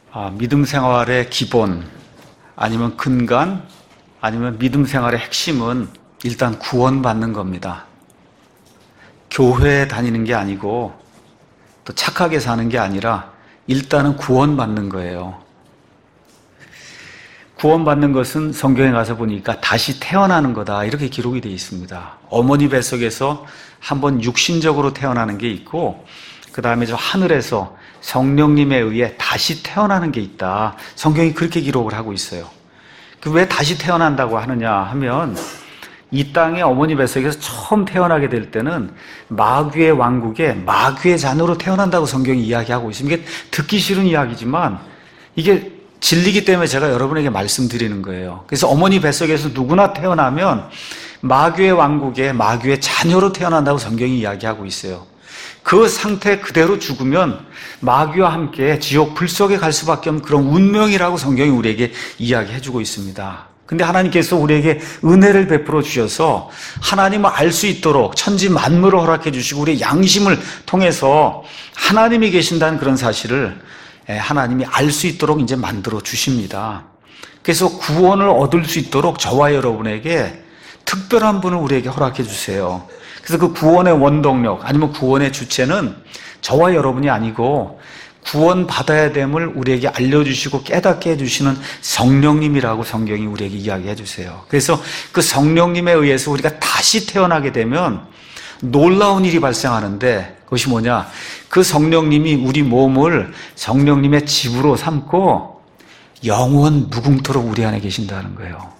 믿음 생활의 기본, 아니면 근간, 아니면 믿음 생활의 핵심은 일단 구원받는 겁니다. 교회에 다니는 게 아니고 또 착하게 사는 게 아니라 일단은 구원받는 거예요. 구원받는 것은 성경에 가서 보니까 다시 태어나는 거다, 이렇게 기록이 되어 있습니다. 어머니 뱃속에서 한번 육신적으로 태어나는 게 있고, 그 다음에 저 하늘에서 성령님에 의해 다시 태어나는 게 있다. 성경이 그렇게 기록을 하고 있어요. 왜 다시 태어난다고 하느냐 하면, 이 땅의 어머니 뱃속에서 처음 태어나게 될 때는 마귀의 왕국에 마귀의 자녀로 태어난다고 성경이 이야기하고 있습니다. 이게 듣기 싫은 이야기지만 이게 진리기 때문에 제가 여러분에게 말씀드리는 거예요. 그래서 어머니 뱃속에서 누구나 태어나면 마귀의 왕국에 마귀의 자녀로 태어난다고 성경이 이야기하고 있어요. 그 상태 그대로 죽으면 마귀와 함께 지옥 불 속에 갈 수밖에 없는 그런 운명이라고 성경이 우리에게 이야기해주고 있습니다. 근데 하나님께서 우리에게 은혜를 베풀어 주셔서 하나님을 알 수 있도록 천지 만물을 허락해 주시고 우리의 양심을 통해서 하나님이 계신다는 그런 사실을 하나님이 알 수 있도록 이제 만들어 주십니다. 그래서 구원을 얻을 수 있도록 저와 여러분에게 특별한 분을 우리에게 허락해 주세요. 그래서 그 구원의 원동력, 아니면 구원의 주체는 저와 여러분이 아니고 구원받아야 됨을 우리에게 알려주시고 깨닫게 해주시는 성령님이라고 성경이 우리에게 이야기해 주세요. 그래서 그 성령님에 의해서 우리가 다시 태어나게 되면 놀라운 일이 발생하는데, 그것이 뭐냐? 그 성령님이 우리 몸을 성령님의 집으로 삼고 영원 무궁토록 우리 안에 계신다는 거예요.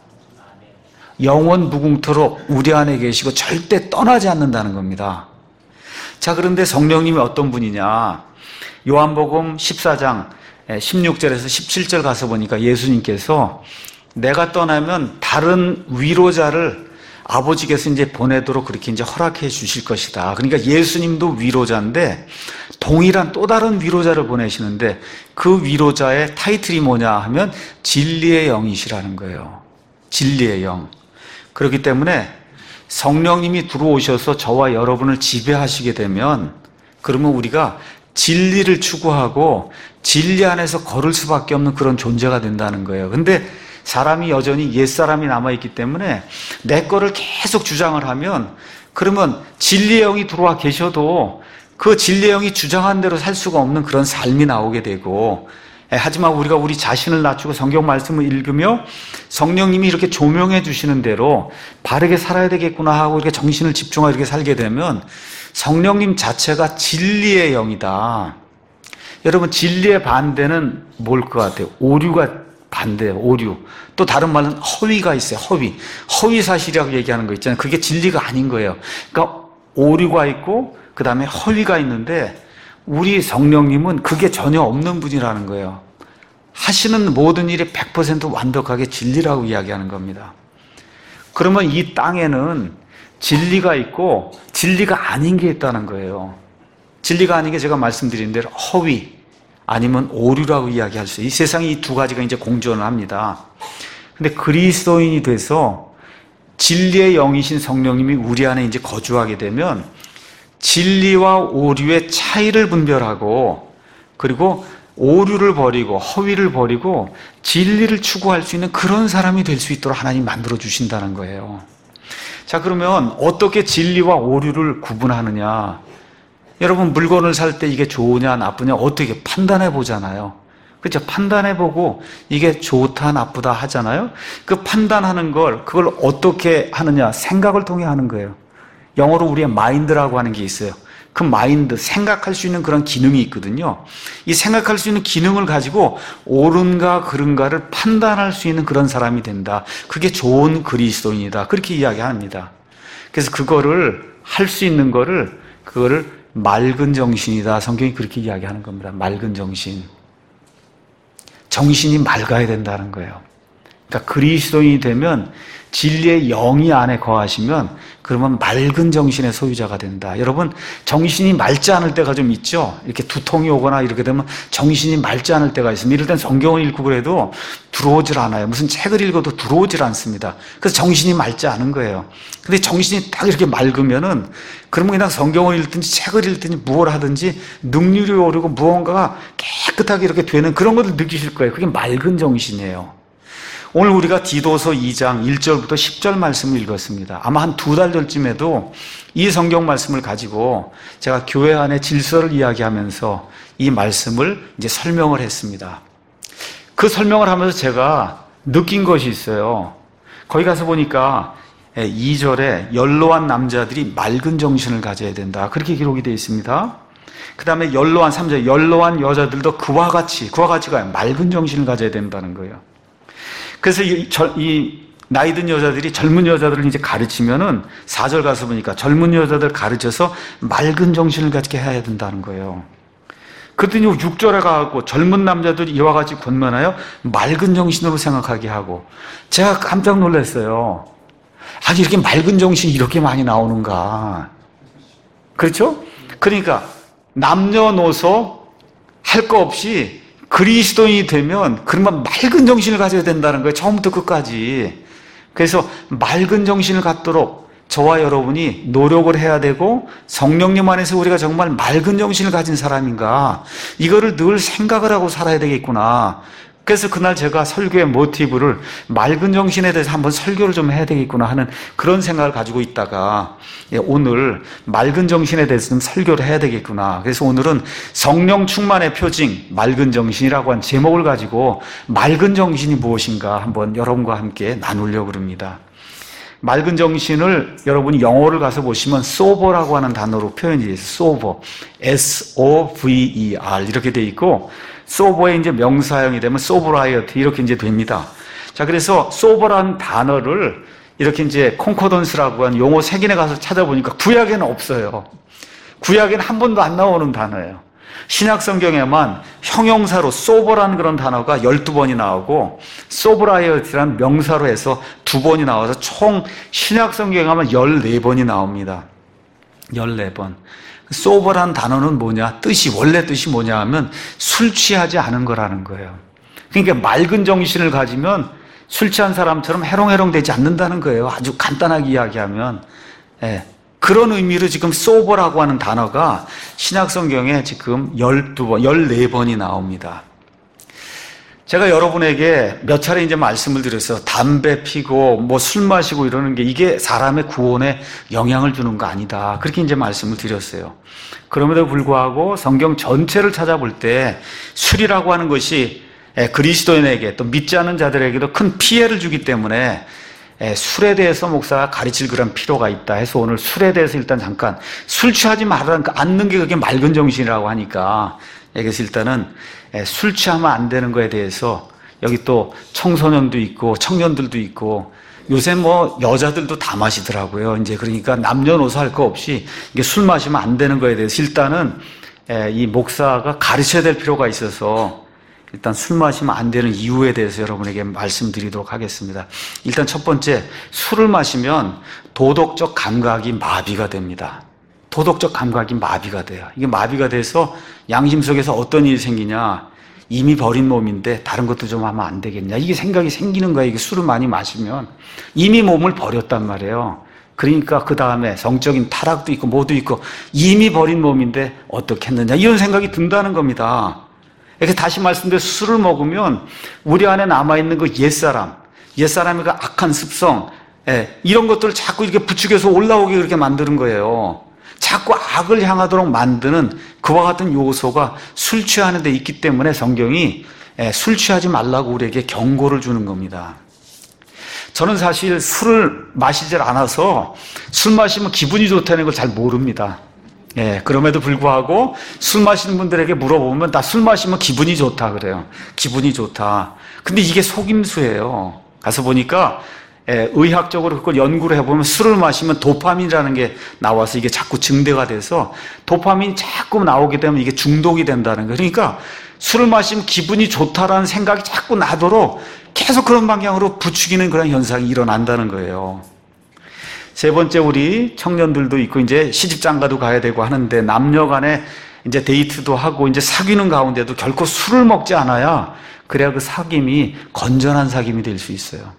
영원 무궁토록 우리 안에 계시고 절대 떠나지 않는다는 겁니다. 자, 그런데 성령님이 어떤 분이냐? 요한복음 14장 16절에서 17절 가서 보니까 예수님께서 내가 떠나면 다른 위로자를 아버지께서 이제 보내도록 그렇게 이제 허락해 주실 것이다. 그러니까 예수님도 위로자인데 동일한 또 다른 위로자를 보내시는데 그 위로자의 타이틀이 뭐냐 하면 진리의 영이시라는 거예요. 진리의 영. 그렇기 때문에 성령님이 들어오셔서 저와 여러분을 지배하시게 되면 그러면 우리가 진리를 추구하고 진리 안에서 걸을 수밖에 없는 그런 존재가 된다는 거예요. 근데 사람이 여전히 옛사람이 남아있기 때문에 내 거를 계속 주장을 하면 그러면 진리의 영이 들어와 계셔도 그 진리의 영이 주장한 대로 살 수가 없는 그런 삶이 나오게 되고, 하지만 우리가 우리 자신을 낮추고 성경 말씀을 읽으며 성령님이 이렇게 조명해 주시는 대로 바르게 살아야 되겠구나 하고 이렇게 정신을 집중하고 이렇게 살게 되면 성령님 자체가 진리의 영이다. 여러분, 진리의 반대는 뭘 것 같아요? 오류가 반대예요. 오류. 또 다른 말은 허위가 있어요. 허위 사실이라고 얘기하는 거 있잖아요. 그게 진리가 아닌 거예요. 그러니까 오류가 있고 그 다음에 허위가 있는데 우리 성령님은 그게 전혀 없는 분이라는 거예요. 하시는 모든 일이 100% 완벽하게 진리라고 이야기하는 겁니다. 그러면 이 땅에는 진리가 있고 진리가 아닌 게 있다는 거예요. 진리가 아닌 게 제가 말씀드린 대로 허위 아니면 오류라고 이야기할 수 있어요. 이 세상에 이 두 가지가 이제 공존을 합니다. 근데 그리스도인이 돼서 진리의 영이신 성령님이 우리 안에 이제 거주하게 되면 진리와 오류의 차이를 분별하고 그리고 오류를 버리고 허위를 버리고 진리를 추구할 수 있는 그런 사람이 될 수 있도록 하나님 만들어 주신다는 거예요. 자, 그러면 어떻게 진리와 오류를 구분하느냐? 여러분, 물건을 살 때 이게 좋으냐 나쁘냐 어떻게 판단해 보잖아요. 그렇죠? 판단해 보고 이게 좋다 나쁘다 하잖아요. 그 판단하는 그걸 어떻게 하느냐? 생각을 통해 하는 거예요. 영어로 우리의 마인드라고 하는 게 있어요. 그 마인드, 생각할 수 있는 그런 기능이 있거든요. 이 생각할 수 있는 기능을 가지고 옳은가 그른가를 판단할 수 있는 그런 사람이 된다. 그게 좋은 그리스도인이다. 그렇게 이야기합니다. 그래서 그거를 할 수 있는 그거를 맑은 정신이다. 성경이 그렇게 이야기하는 겁니다. 맑은 정신. 정신이 맑아야 된다는 거예요. 그러니까 그리스도인이 되면 진리의 영이 안에 거하시면 그러면 맑은 정신의 소유자가 된다. 여러분, 정신이 맑지 않을 때가 좀 있죠? 이렇게 두통이 오거나 이렇게 되면 정신이 맑지 않을 때가 있습니다. 이럴 땐 성경을 읽고 그래도 들어오질 않아요. 무슨 책을 읽어도 들어오질 않습니다. 그래서 정신이 맑지 않은 거예요. 근데 정신이 딱 이렇게 맑으면은 그러면 그냥 성경을 읽든지 책을 읽든지 무엇을 하든지 능률이 오르고 무언가가 깨끗하게 이렇게 되는 그런 것을 느끼실 거예요. 그게 맑은 정신이에요. 오늘 우리가 디도서 2장 1절부터 10절 말씀을 읽었습니다. 아마 한 2달 전쯤에도 이 성경 말씀을 가지고 제가 교회 안의 질서를 이야기하면서 이 말씀을 이제 설명을 했습니다. 그 설명을 하면서 제가 느낀 것이 있어요. 거기 가서 보니까 2절에 연로한 남자들이 맑은 정신을 가져야 된다. 그렇게 기록이 되어 있습니다. 그 다음에 연로한 3절, 연로한 여자들도 그와 같이가 맑은 정신을 가져야 된다는 거예요. 그래서 이 나이 든 여자들이 젊은 여자들을 이제 가르치면은 4절 가서 보니까 젊은 여자들 가르쳐서 맑은 정신을 갖게 해야 된다는 거예요. 그랬더니 6절에 가고 젊은 남자들이 이와 같이 권면하여 맑은 정신으로 생각하게 하고 제가 깜짝 놀랐어요. 아니 이렇게 맑은 정신이 이렇게 많이 나오는가. 그렇죠? 그러니까 남녀노소 할 거 없이 그리스도인이 되면 그러면 맑은 정신을 가져야 된다는 거예요. 처음부터 끝까지. 그래서 맑은 정신을 갖도록 저와 여러분이 노력을 해야 되고 성령님 안에서 우리가 정말 맑은 정신을 가진 사람인가 이거를 늘 생각을 하고 살아야 되겠구나. 그래서 그날 제가 설교의 모티브를 맑은 정신에 대해서 한번 설교를 좀 해야 되겠구나 하는 그런 생각을 가지고 있다가 오늘 맑은 정신에 대해서 좀 설교를 해야 되겠구나. 그래서 오늘은 성령 충만의 표징 맑은 정신이라고 한 제목을 가지고 맑은 정신이 무엇인가 한번 여러분과 함께 나누려고 합니다. 맑은 정신을 여러분이 영어를 가서 보시면 sober라고 하는 단어로 표현이 되어 있어요. sober, S-O-V-E-R 이렇게 되어 있고 sober의 이제 명사형이 되면 sobriety 이렇게 이제 됩니다. 자, 그래서 sober라는 단어를 이렇게 이제 콘코던스라고 하는 용어 색인에 가서 찾아보니까 구약에는 없어요. 구약에는 한 번도 안 나오는 단어예요. 신약 성경에만 형용사로 sober라는 그런 단어가 12번이 나오고 sobriety라는 명사로 해서 2번이 나와서 총 신약 성경에 가면 14번이 나옵니다. 14번. sober라는 단어는 뭐냐? 원래 뜻이 뭐냐 하면 술 취하지 않은 거라는 거예요. 그러니까 맑은 정신을 가지면 술 취한 사람처럼 해롱해롱 되지 않는다는 거예요. 아주 간단하게 이야기하면. 예. 그런 의미로 지금 sober라고 하는 단어가 신약 성경에 지금 12번, 14번이 나옵니다. 제가 여러분에게 몇 차례 이제 말씀을 드렸어요. 담배 피고 뭐 술 마시고 이러는 게 이게 사람의 구원에 영향을 주는 거 아니다. 그렇게 이제 말씀을 드렸어요. 그럼에도 불구하고 성경 전체를 찾아볼 때 술이라고 하는 것이 그리스도인에게 또 믿지 않는 자들에게도 큰 피해를 주기 때문에 술에 대해서 목사가 가르칠 그런 필요가 있다 해서 오늘 술에 대해서 일단 잠깐 술 취하지 않는 게 그게 맑은 정신이라고 하니까 그래서 일단은 술 취하면 안 되는 거에 대해서 여기 또 청소년도 있고 청년들도 있고 요새 뭐 여자들도 다 마시더라고요. 이제 그러니까 남녀노소 할 거 없이 이게 술 마시면 안 되는 거에 대해서 일단은 이 목사가 가르쳐야 될 필요가 있어서 일단 술 마시면 안 되는 이유에 대해서 여러분에게 말씀드리도록 하겠습니다. 일단 첫 번째, 술을 마시면 도덕적 감각이 마비가 됩니다. 도덕적 감각이 마비가 돼요. 이게 마비가 돼서 양심 속에서 어떤 일이 생기냐? 이미 버린 몸인데 다른 것도 좀 하면 안 되겠냐? 이게 생각이 생기는 거예요. 이게 술을 많이 마시면 이미 몸을 버렸단 말이에요. 그러니까 그 다음에 성적인 타락도 있고 뭐도 있고 이미 버린 몸인데 어떻게 했느냐? 이런 생각이 든다는 겁니다. 이렇게 다시 말씀드려 술을 먹으면 우리 안에 남아있는 그 옛사람의 그 악한 습성, 이런 것들을 자꾸 이렇게 부추겨서 올라오게 그렇게 만드는 거예요. 자꾸 악을 향하도록 만드는 그와 같은 요소가 술 취하는 데 있기 때문에 성경이 술 취하지 말라고 우리에게 경고를 주는 겁니다. 저는 사실 술을 마시질 않아서 술 마시면 기분이 좋다는 걸 잘 모릅니다. 그럼에도 불구하고 술 마시는 분들에게 물어보면 다 술 마시면 기분이 좋다 그래요. 기분이 좋다. 근데 이게 속임수예요. 가서 보니까 의학적으로 그걸 연구를 해보면 술을 마시면 도파민이라는 게 나와서 이게 자꾸 증대가 돼서 도파민이 자꾸 나오게 되면 이게 중독이 된다는 거예요. 그러니까 술을 마시면 기분이 좋다라는 생각이 자꾸 나도록 계속 그런 방향으로 부추기는 그런 현상이 일어난다는 거예요. 세 번째, 우리 청년들도 있고 이제 시집장가도 가야 되고 하는데 남녀 간에 이제 데이트도 하고 이제 사귀는 가운데도 결코 술을 먹지 않아야 그래야 그 사귐이 건전한 사귐이 될 수 있어요.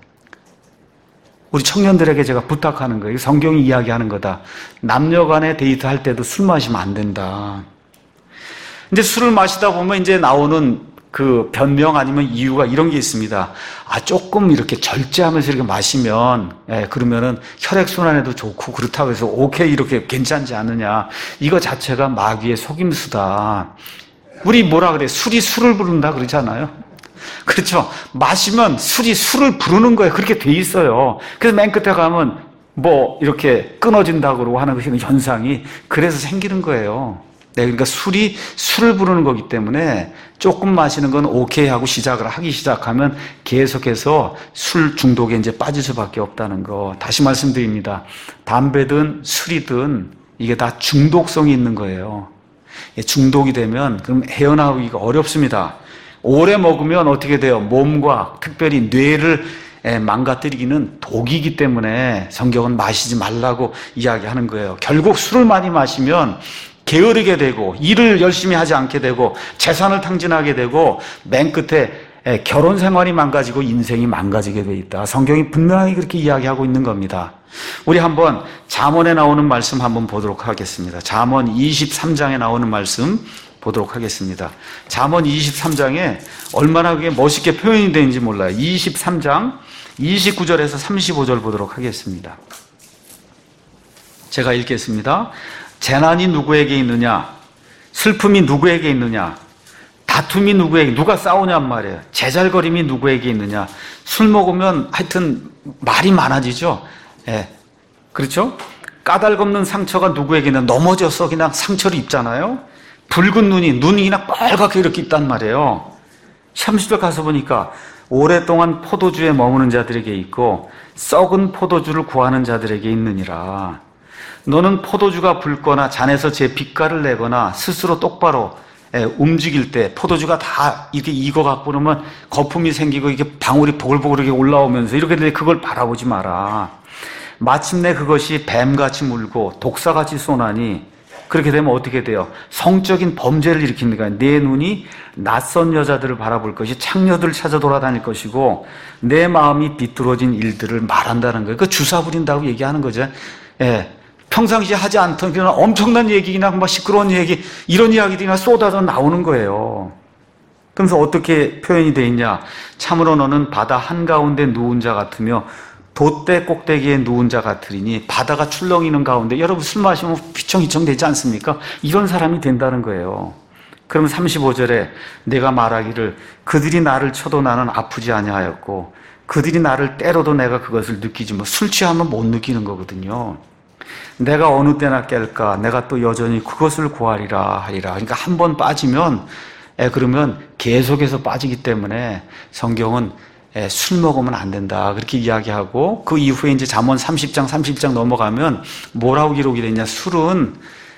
우리 청년들에게 제가 부탁하는 거예요. 성경이 이야기하는 거다. 남녀 간에 데이트할 때도 술 마시면 안 된다. 이제 술을 마시다 보면 이제 나오는 그 변명 아니면 이유가 이런 게 있습니다. 조금 이렇게 절제하면서 이렇게 마시면, 그러면은 혈액순환에도 좋고 그렇다고 해서 오케이, 이렇게 괜찮지 않느냐. 이거 자체가 마귀의 속임수다. 우리 뭐라 그래? 술이 술을 부른다 그러잖아요. 그렇죠. 마시면 술이 술을 부르는 거예요. 그렇게 돼 있어요. 그래서 맨 끝에 가면 뭐 이렇게 끊어진다고 그러고 하는 그 현상이 그래서 생기는 거예요. 네, 그러니까 술이 술을 부르는 거기 때문에 조금 마시는 건 오케이 하고 시작을 하기 시작하면 계속해서 술 중독에 이제 빠질 수밖에 없다는 거. 다시 말씀드립니다. 담배든 술이든 이게 다 중독성이 있는 거예요. 중독이 되면 그럼 헤어나오기가 어렵습니다. 오래 먹으면 어떻게 돼요? 몸과 특별히 뇌를 망가뜨리기는 독이기 때문에 성경은 마시지 말라고 이야기하는 거예요. 결국 술을 많이 마시면 게으르게 되고 일을 열심히 하지 않게 되고 재산을 탕진하게 되고 맨 끝에 결혼 생활이 망가지고 인생이 망가지게 돼 있다. 성경이 분명히 그렇게 이야기하고 있는 겁니다. 우리 한번 잠언에 나오는 말씀 한번 보도록 하겠습니다. 잠언 23장에 나오는 말씀 보도록 하겠습니다. 잠언 23장에 얼마나 그게 멋있게 표현이 되는지 몰라요. 23장 29절에서 35절 보도록 하겠습니다. 제가 읽겠습니다. 재난이 누구에게 있느냐? 슬픔이 누구에게 있느냐? 다툼이 누구에게, 누가 싸우냔 말이에요. 제잘거림이 누구에게 있느냐? 술 먹으면 하여튼 말이 많아지죠. 그렇죠? 까닭없는 상처가 누구에게 있느냐? 넘어져서 그냥 상처를 입잖아요. 붉은 눈이 그냥 빨갛게 이렇게 있단 말이에요. 30절 가서 보니까 오랫동안 포도주에 머무는 자들에게 있고 썩은 포도주를 구하는 자들에게 있느니라. 너는 포도주가 붉거나 잔에서 제 빛깔을 내거나 스스로 똑바로 움직일 때 포도주가 다 이렇게 익어갖고 그러면 거품이 생기고 이게 방울이 보글보글하게 올라오면서 이렇게 되는데 그걸 바라보지 마라. 마침내 그것이 뱀같이 물고 독사같이 쏘나니 그렇게 되면 어떻게 돼요? 성적인 범죄를 일으키는 거예요. 내 눈이 낯선 여자들을 바라볼 것이 창녀들을 찾아 돌아다닐 것이고 내 마음이 비뚤어진 일들을 말한다는 거예요. 그 주사 부린다고 얘기하는 거죠. 평상시에 하지 않던 그런 엄청난 얘기나 막 시끄러운 얘기, 이런 이야기들이나 쏟아져 나오는 거예요. 그러면서 어떻게 표현이 되어 있냐? 참으로 너는 바다 한가운데 누운 자 같으며 돛대 꼭대기에 누운 자 같으리니 바다가 출렁이는 가운데, 여러분 술 마시면 휘청휘청 되지 않습니까? 이런 사람이 된다는 거예요. 그러면 35절에 내가 말하기를 그들이 나를 쳐도 나는 아프지 아니하였고 그들이 나를 때려도 내가 그것을 느끼지 뭐. 술 취하면 못 느끼는 거거든요. 내가 어느 때나 깰까? 내가 또 여전히 그것을 구하리라 하리라. 그러니까 한 번 빠지면 그러면 계속해서 빠지기 때문에 성경은 술 먹으면 안 된다 그렇게 이야기하고, 그 이후에 이제 잠언 30장 넘어가면 뭐라고 기록이 되냐? 술은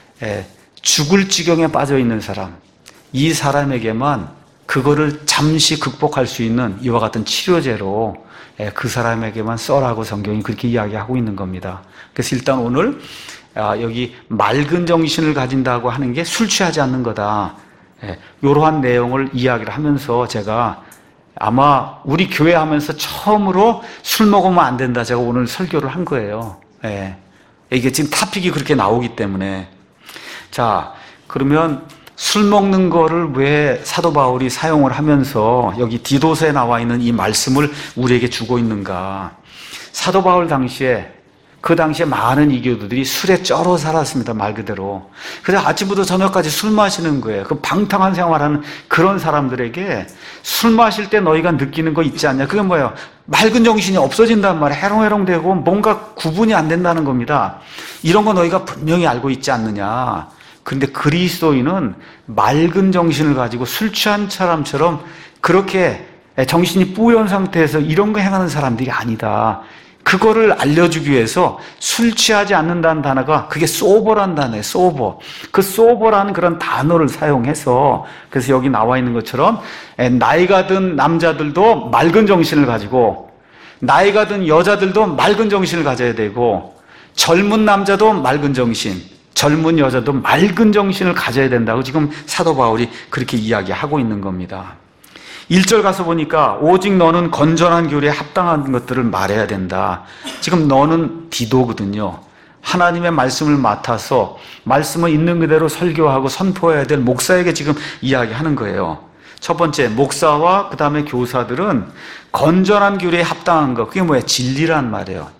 죽을 지경에 빠져 있는 사람, 이 사람에게만 그거를 잠시 극복할 수 있는 이와 같은 치료제로 그 사람에게만 써라고 성경이 그렇게 이야기하고 있는 겁니다. 그래서 일단 오늘 여기 맑은 정신을 가진다고 하는 게 술 취하지 않는 거다, 이러한 내용을 이야기를 하면서 제가 아마 우리 교회 하면서 처음으로 술 먹으면 안 된다 제가 오늘 설교를 한 거예요. 이게 지금 토픽이 그렇게 나오기 때문에. 자, 그러면 술 먹는 거를 왜 사도 바울이 사용을 하면서 여기 디도서에 나와 있는 이 말씀을 우리에게 주고 있는가? 사도 바울 당시에, 그 당시에 많은 이교도들이 술에 쩔어 살았습니다, 말 그대로. 그래서 아침부터 저녁까지 술 마시는 거예요. 그 방탕한 생활하는 그런 사람들에게 술 마실 때 너희가 느끼는 거 있지 않냐? 그게 뭐예요? 맑은 정신이 없어진단 말이에요. 해롱해롱되고 뭔가 구분이 안 된다는 겁니다. 이런 거 너희가 분명히 알고 있지 않느냐? 그런데 그리스도인은 맑은 정신을 가지고 술 취한 사람처럼 그렇게 정신이 뿌연 상태에서 이런 거 행하는 사람들이 아니다. 그거를 알려주기 위해서 술 취하지 않는다는 단어가 그게 소버란 단어예요. 소버. 그 소버라는 그런 단어를 사용해서 그래서 여기 나와 있는 것처럼 나이가 든 남자들도 맑은 정신을 가지고 나이가 든 여자들도 맑은 정신을 가져야 되고 젊은 남자도 맑은 정신, 젊은 여자도 맑은 정신을 가져야 된다고 지금 사도 바울이 그렇게 이야기하고 있는 겁니다. 1절 가서 보니까 오직 너는 건전한 교리에 합당한 것들을 말해야 된다. 지금 너는 디도거든요. 하나님의 말씀을 맡아서 말씀을 있는 그대로 설교하고 선포해야 될 목사에게 지금 이야기하는 거예요. 첫 번째, 목사와 그 다음에 교사들은 건전한 교리에 합당한 것, 그게 뭐예요? 진리란 말이에요.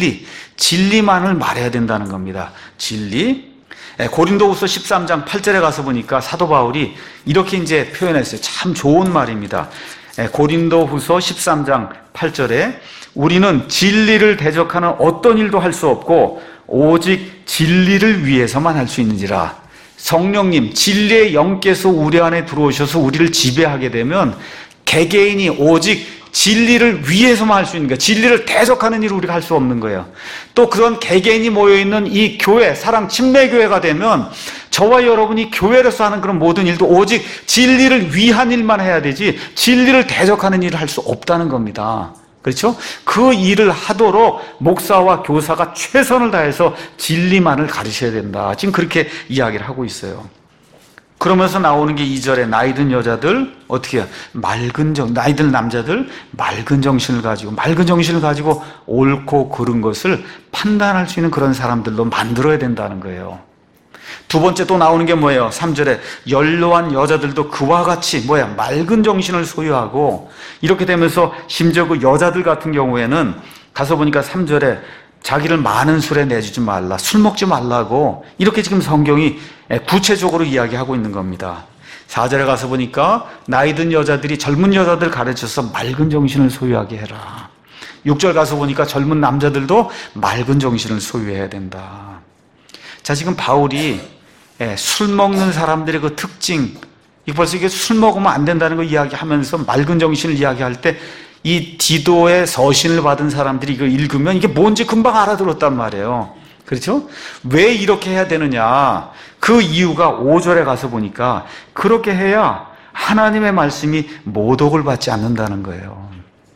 진리만을 말해야 된다는 겁니다. 진리. 고린도후서 13장 8절에 가서 보니까 사도 바울이 이렇게 이제 표현했어요. 참 좋은 말입니다. 고린도후서 13장 8절에 우리는 진리를 대적하는 어떤 일도 할 수 없고 오직 진리를 위해서만 할 수 있는지라. 성령님, 진리의 영께서 우리 안에 들어오셔서 우리를 지배하게 되면 개개인이 오직 진리를 위해서만 할 수 있는 거예요. 진리를 대적하는 일을 우리가 할 수 없는 거예요. 또 그런 개개인이 모여있는 이 교회, 사랑 침례교회가 되면 저와 여러분이 교회로서 하는 그런 모든 일도 오직 진리를 위한 일만 해야 되지 진리를 대적하는 일을 할 수 없다는 겁니다. 그렇죠? 그 일을 하도록 목사와 교사가 최선을 다해서 진리만을 가르쳐야 된다. 지금 그렇게 이야기를 하고 있어요. 그러면서 나오는 게 2절에 나이든 여자들 어떻게 해요? 나이든 남자들 맑은 정신을 가지고 옳고 그른 것을 판단할 수 있는 그런 사람들로 만들어야 된다는 거예요. 두 번째 또 나오는 게 뭐예요? 3절에 연로한 여자들도 그와 같이 맑은 정신을 소유하고 이렇게 되면서 심지어 그 여자들 같은 경우에는 가서 보니까 3절에 자기를 많은 술에 내주지 말라, 술 먹지 말라고 이렇게 지금 성경이 구체적으로 이야기하고 있는 겁니다. 4절에 가서 보니까 나이든 여자들이 젊은 여자들 가르쳐서 맑은 정신을 소유하게 해라. 6절 가서 보니까 젊은 남자들도 맑은 정신을 소유해야 된다. 자, 지금 바울이 술 먹는 사람들의 그 특징, 벌써 이게 술 먹으면 안 된다는 거 이야기하면서 맑은 정신을 이야기할 때 이 디도의 서신을 받은 사람들이 이걸 읽으면 이게 뭔지 금방 알아들었단 말이에요. 그렇죠? 왜 이렇게 해야 되느냐? 그 이유가 5절에 가서 보니까 그렇게 해야 하나님의 말씀이 모독을 받지 않는다는 거예요.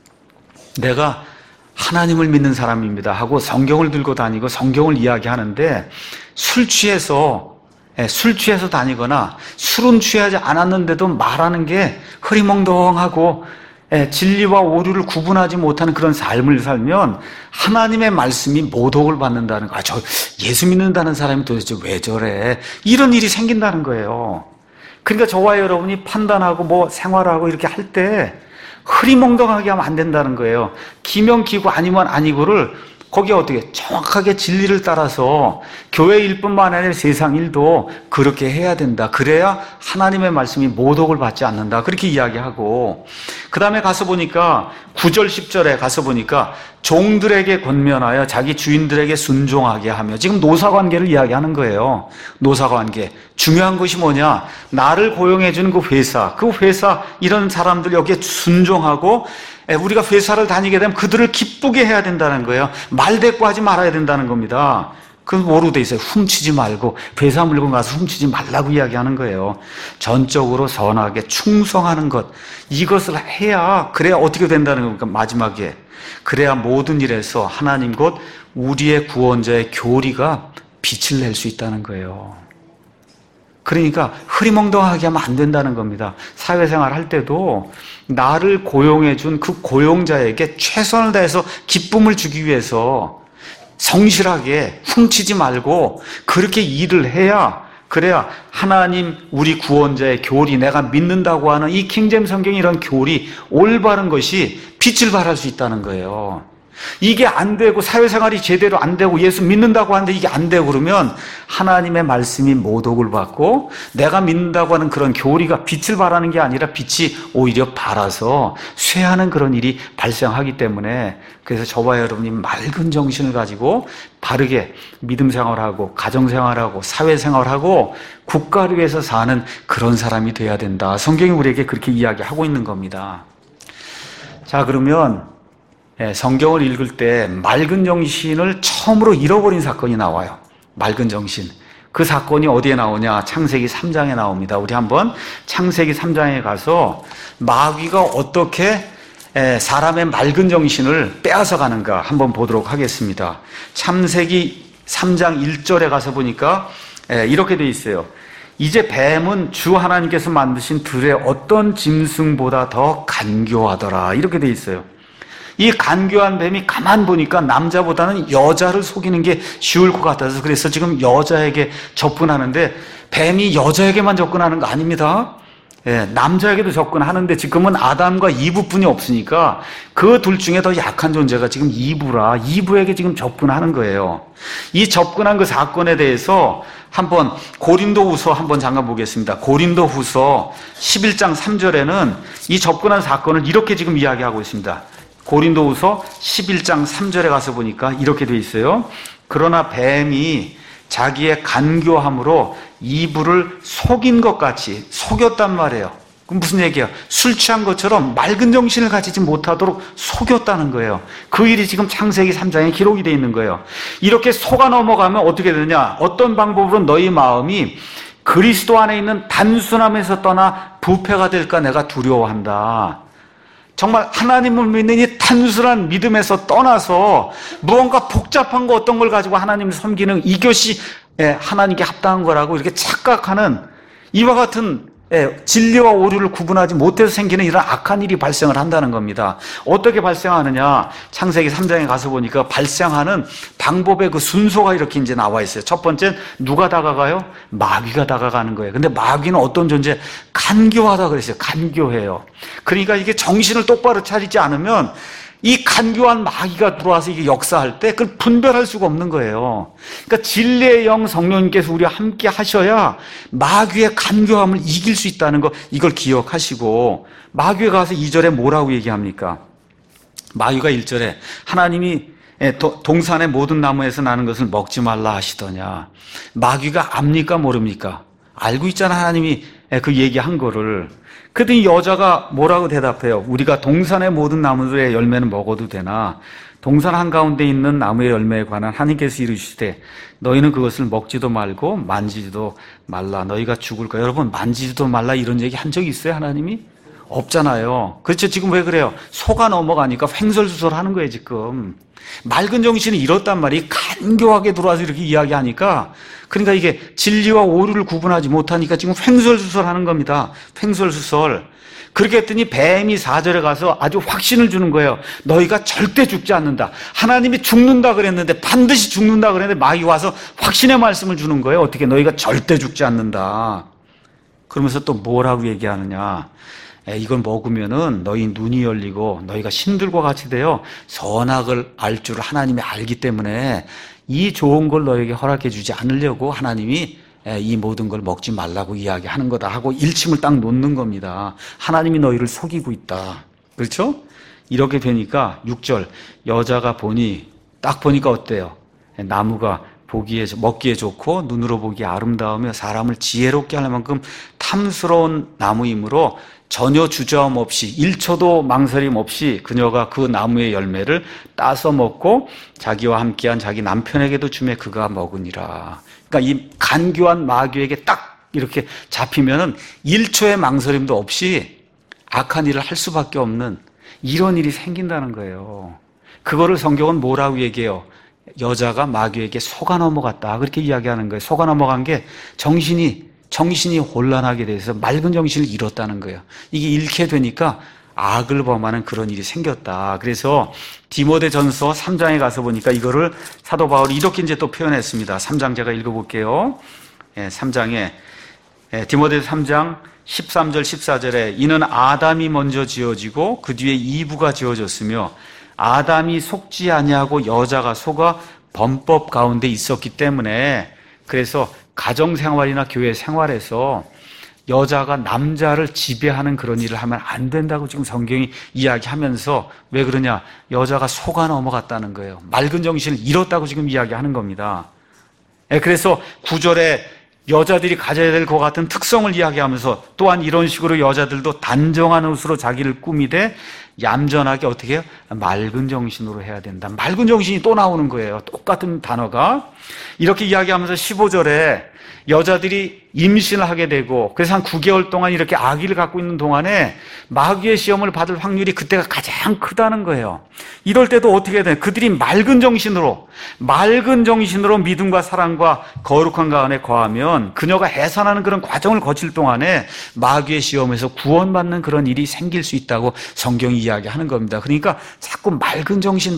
내가 하나님을 믿는 사람입니다 하고 성경을 들고 다니고 성경을 이야기하는데 술 취해서 다니거나 술은 취하지 않았는데도 말하는 게 흐리멍덩하고 진리와 오류를 구분하지 못하는 그런 삶을 살면 하나님의 말씀이 모독을 받는다는 거. 저 예수 믿는다는 사람이 도대체 왜 저래? 이런 일이 생긴다는 거예요. 그러니까 저와 여러분이 판단하고 생활하고 이렇게 할 때 흐리멍덩하게 하면 안 된다는 거예요. 기면 기고 아니면 아니고를 거기에 어떻게 정확하게 진리를 따라서 교회 일뿐만 아니라 세상 일도 그렇게 해야 된다. 그래야 하나님의 말씀이 모독을 받지 않는다. 그렇게 이야기하고 그 다음에 가서 보니까 9절 10절에 가서 보니까 종들에게 권면하여 자기 주인들에게 순종하게 하며 지금 노사관계를 이야기하는 거예요. 노사관계. 중요한 것이 뭐냐? 나를 고용해 주는 그 회사 이런 사람들 여기에 순종하고 우리가 회사를 다니게 되면 그들을 기쁘게 해야 된다는 거예요. 말대꾸하지 말아야 된다는 겁니다. 그건 뭐로 돼 있어요? 훔치지 말고 회사 물건 가서 훔치지 말라고 이야기하는 거예요. 전적으로 선하게 충성하는 것, 이것을 해야 그래야 어떻게 된다는 겁니까? 마지막에 그래야 모든 일에서 하나님 곧 우리의 구원자의 교리가 빛을 낼 수 있다는 거예요. 그러니까 흐리멍덩하게 하면 안 된다는 겁니다. 사회생활 할 때도 나를 고용해 준 그 고용자에게 최선을 다해서 기쁨을 주기 위해서 성실하게 훔치지 말고 그렇게 일을 해야 그래야 하나님 우리 구원자의 교리, 내가 믿는다고 하는 이 킹제임스 성경의 이런 교리, 올바른 것이 빛을 발할 수 있다는 거예요. 이게 안 되고 사회생활이 제대로 안 되고 예수 믿는다고 하는데 이게 안 되고 그러면 하나님의 말씀이 모독을 받고 내가 믿는다고 하는 그런 교리가 빛을 발하는 게 아니라 빛이 오히려 발아서 쇠하는 그런 일이 발생하기 때문에 그래서 저와 여러분이 맑은 정신을 가지고 바르게 믿음 생활하고 가정 생활하고 사회 생활하고 국가를 위해서 사는 그런 사람이 돼야 된다. 성경이 우리에게 그렇게 이야기하고 있는 겁니다. 자, 그러면 성경을 읽을 때 맑은 정신을 처음으로 잃어버린 사건이 나와요. 맑은 정신. 그 사건이 어디에 나오냐? 창세기 3장에 나옵니다. 우리 한번 창세기 3장에 가서 마귀가 어떻게 사람의 맑은 정신을 빼앗아 가는가 한번 보도록 하겠습니다. 창세기 3장 1절에 가서 보니까 이렇게 돼 있어요. 이제 뱀은 주 하나님께서 만드신 들의 어떤 짐승보다 더 간교하더라. 이렇게 돼 있어요. 이 간교한 뱀이 가만 보니까 남자보다는 여자를 속이는 게 쉬울 것 같아서 그래서 지금 여자에게 접근하는데 뱀이 여자에게만 접근하는 거 아닙니다. 남자에게도 접근하는데 지금은 아담과 이브뿐이 없으니까 그 둘 중에 더 약한 존재가 지금 이브라. 이브에게 지금 접근하는 거예요. 이 접근한 그 사건에 대해서 한번 고린도후서 한번 잠깐 보겠습니다. 고린도후서 11장 3절에는 이 접근한 사건을 이렇게 지금 이야기하고 있습니다. 고린도후서 11장 3절에 가서 보니까 이렇게 돼 있어요. 그러나 뱀이 자기의 간교함으로 이브를 속인 것 같이 속였단 말이에요. 그럼 무슨 얘기야? 술 취한 것처럼 맑은 정신을 가지지 못하도록 속였다는 거예요. 그 일이 지금 창세기 3장에 기록이 되어 있는 거예요. 이렇게 속아 넘어가면 어떻게 되느냐? 어떤 방법으로 너희 마음이 그리스도 안에 있는 단순함에서 떠나 부패가 될까 내가 두려워한다. 정말 하나님을 믿는 이 단순한 믿음에서 떠나서 무언가 복잡한 거 어떤 걸 가지고 하나님을 섬기는 이것이 하나님께 합당한 거라고 이렇게 착각하는 이와 같은 진리와 오류를 구분하지 못해서 생기는 이런 악한 일이 발생을 한다는 겁니다. 어떻게 발생하느냐? 창세기 3장에 가서 보니까 발생하는 방법의 그 순서가 이렇게 이제 나와 있어요. 첫 번째, 누가 다가가요? 마귀가 다가가는 거예요. 근데 마귀는 어떤 존재? 간교하다 그랬어요. 간교해요. 그러니까 이게 정신을 똑바로 차리지 않으면 이 간교한 마귀가 들어와서 이게 역사할 때 그걸 분별할 수가 없는 거예요. 그러니까 진리의 영 성령님께서 우리와 함께 하셔야 마귀의 간교함을 이길 수 있다는 거 이걸 기억하시고 마귀가 가서 2절에 뭐라고 얘기합니까? 마귀가 1절에 하나님이 동산의 모든 나무에서 나는 것을 먹지 말라 하시더냐. 마귀가 압니까 모릅니까? 알고 있잖아 하나님이 그 얘기한 거를. 그랬더니 여자가 뭐라고 대답해요? 우리가 동산의 모든 나무들의 열매는 먹어도 되나 동산 한가운데 있는 나무의 열매에 관한 하나님께서 이르시되 너희는 그것을 먹지도 말고 만지지도 말라 너희가 죽을까. 여러분 만지지도 말라 이런 얘기 한 적이 있어요 하나님이? 없잖아요. 그렇죠. 지금 왜 그래요? 속아 넘어가니까 횡설수설하는 거예요 지금. 맑은 정신이 이렇단 말이에요. 간교하게 들어와서 이렇게 이야기하니까 그러니까 이게 진리와 오류를 구분하지 못하니까 지금 횡설수설하는 겁니다. 횡설수설. 그렇게 했더니 뱀이 4절에 가서 아주 확신을 주는 거예요. 너희가 절대 죽지 않는다. 하나님이 죽는다 그랬는데 반드시 죽는다 그랬는데 마귀 와서 확신의 말씀을 주는 거예요. 어떻게 너희가 절대 죽지 않는다. 그러면서 또 뭐라고 얘기하느냐. 이걸 먹으면은 너희 눈이 열리고 너희가 신들과 같이 되어 선악을 알 줄을 하나님이 알기 때문에 이 좋은 걸 너에게 허락해 주지 않으려고 하나님이 이 모든 걸 먹지 말라고 이야기하는 거다 하고 일침을 딱 놓는 겁니다. 하나님이 너희를 속이고 있다. 그렇죠? 이렇게 되니까 6절 여자가 딱 보니까 어때요? 나무가 먹기에 좋고 눈으로 보기에 아름다우며 사람을 지혜롭게 할 만큼 탐스러운 나무이므로 전혀 주저함 없이 1초도 망설임 없이 그녀가 그 나무의 열매를 따서 먹고 자기와 함께한 자기 남편에게도 주매 그가 먹으니라. 그러니까 이 간교한 마귀에게 딱 이렇게 잡히면은 1초의 망설임도 없이 악한 일을 할 수밖에 없는 이런 일이 생긴다는 거예요. 그거를 성경은 뭐라고 얘기해요? 여자가 마귀에게 속아 넘어갔다. 그렇게 이야기하는 거예요. 속아 넘어간 게 정신이 혼란하게 돼서 맑은 정신을 잃었다는 거예요. 이게 잃게 되니까 악을 범하는 그런 일이 생겼다. 그래서 디모데전서 3장에 가서 보니까 이거를 사도 바울이 이렇게 이제 또 표현했습니다. 3장 제가 읽어볼게요. 3장에 디모데전서 3장 13절 14절에 이는 아담이 먼저 지어지고 그 뒤에 이브가 지어졌으며 아담이 속지 아니하고 여자가 속아 범법 가운데 있었기 때문에 그래서 가정생활이나 교회 생활에서 여자가 남자를 지배하는 그런 일을 하면 안 된다고 지금 성경이 이야기하면서 왜 그러냐? 여자가 속아 넘어갔다는 거예요. 맑은 정신을 잃었다고 지금 이야기하는 겁니다. 그래서 9절에 여자들이 가져야 될 것 같은 특성을 이야기하면서 또한 이런 식으로 여자들도 단정한 옷으로 자기를 꾸미되 얌전하게 어떻게 해요? 맑은 정신으로 해야 된다. 맑은 정신이 또 나오는 거예요. 똑같은 단어가. 이렇게 이야기하면서 15절에 여자들이 임신을 하게 되고 그래서 한 9개월 동안 이렇게 아기를 갖고 있는 동안에 마귀의 시험을 받을 확률이 그때가 가장 크다는 거예요. 이럴 때도 어떻게 해야 되나? 그들이 맑은 정신으로 믿음과 사랑과 거룩한 가운데 거하면 그녀가 해산하는 그런 과정을 거칠 동안에 마귀의 시험에서 구원받는 그런 일이 생길 수 있다고 성경이 이야기하는 겁니다. 그러니까 자꾸 맑은 정신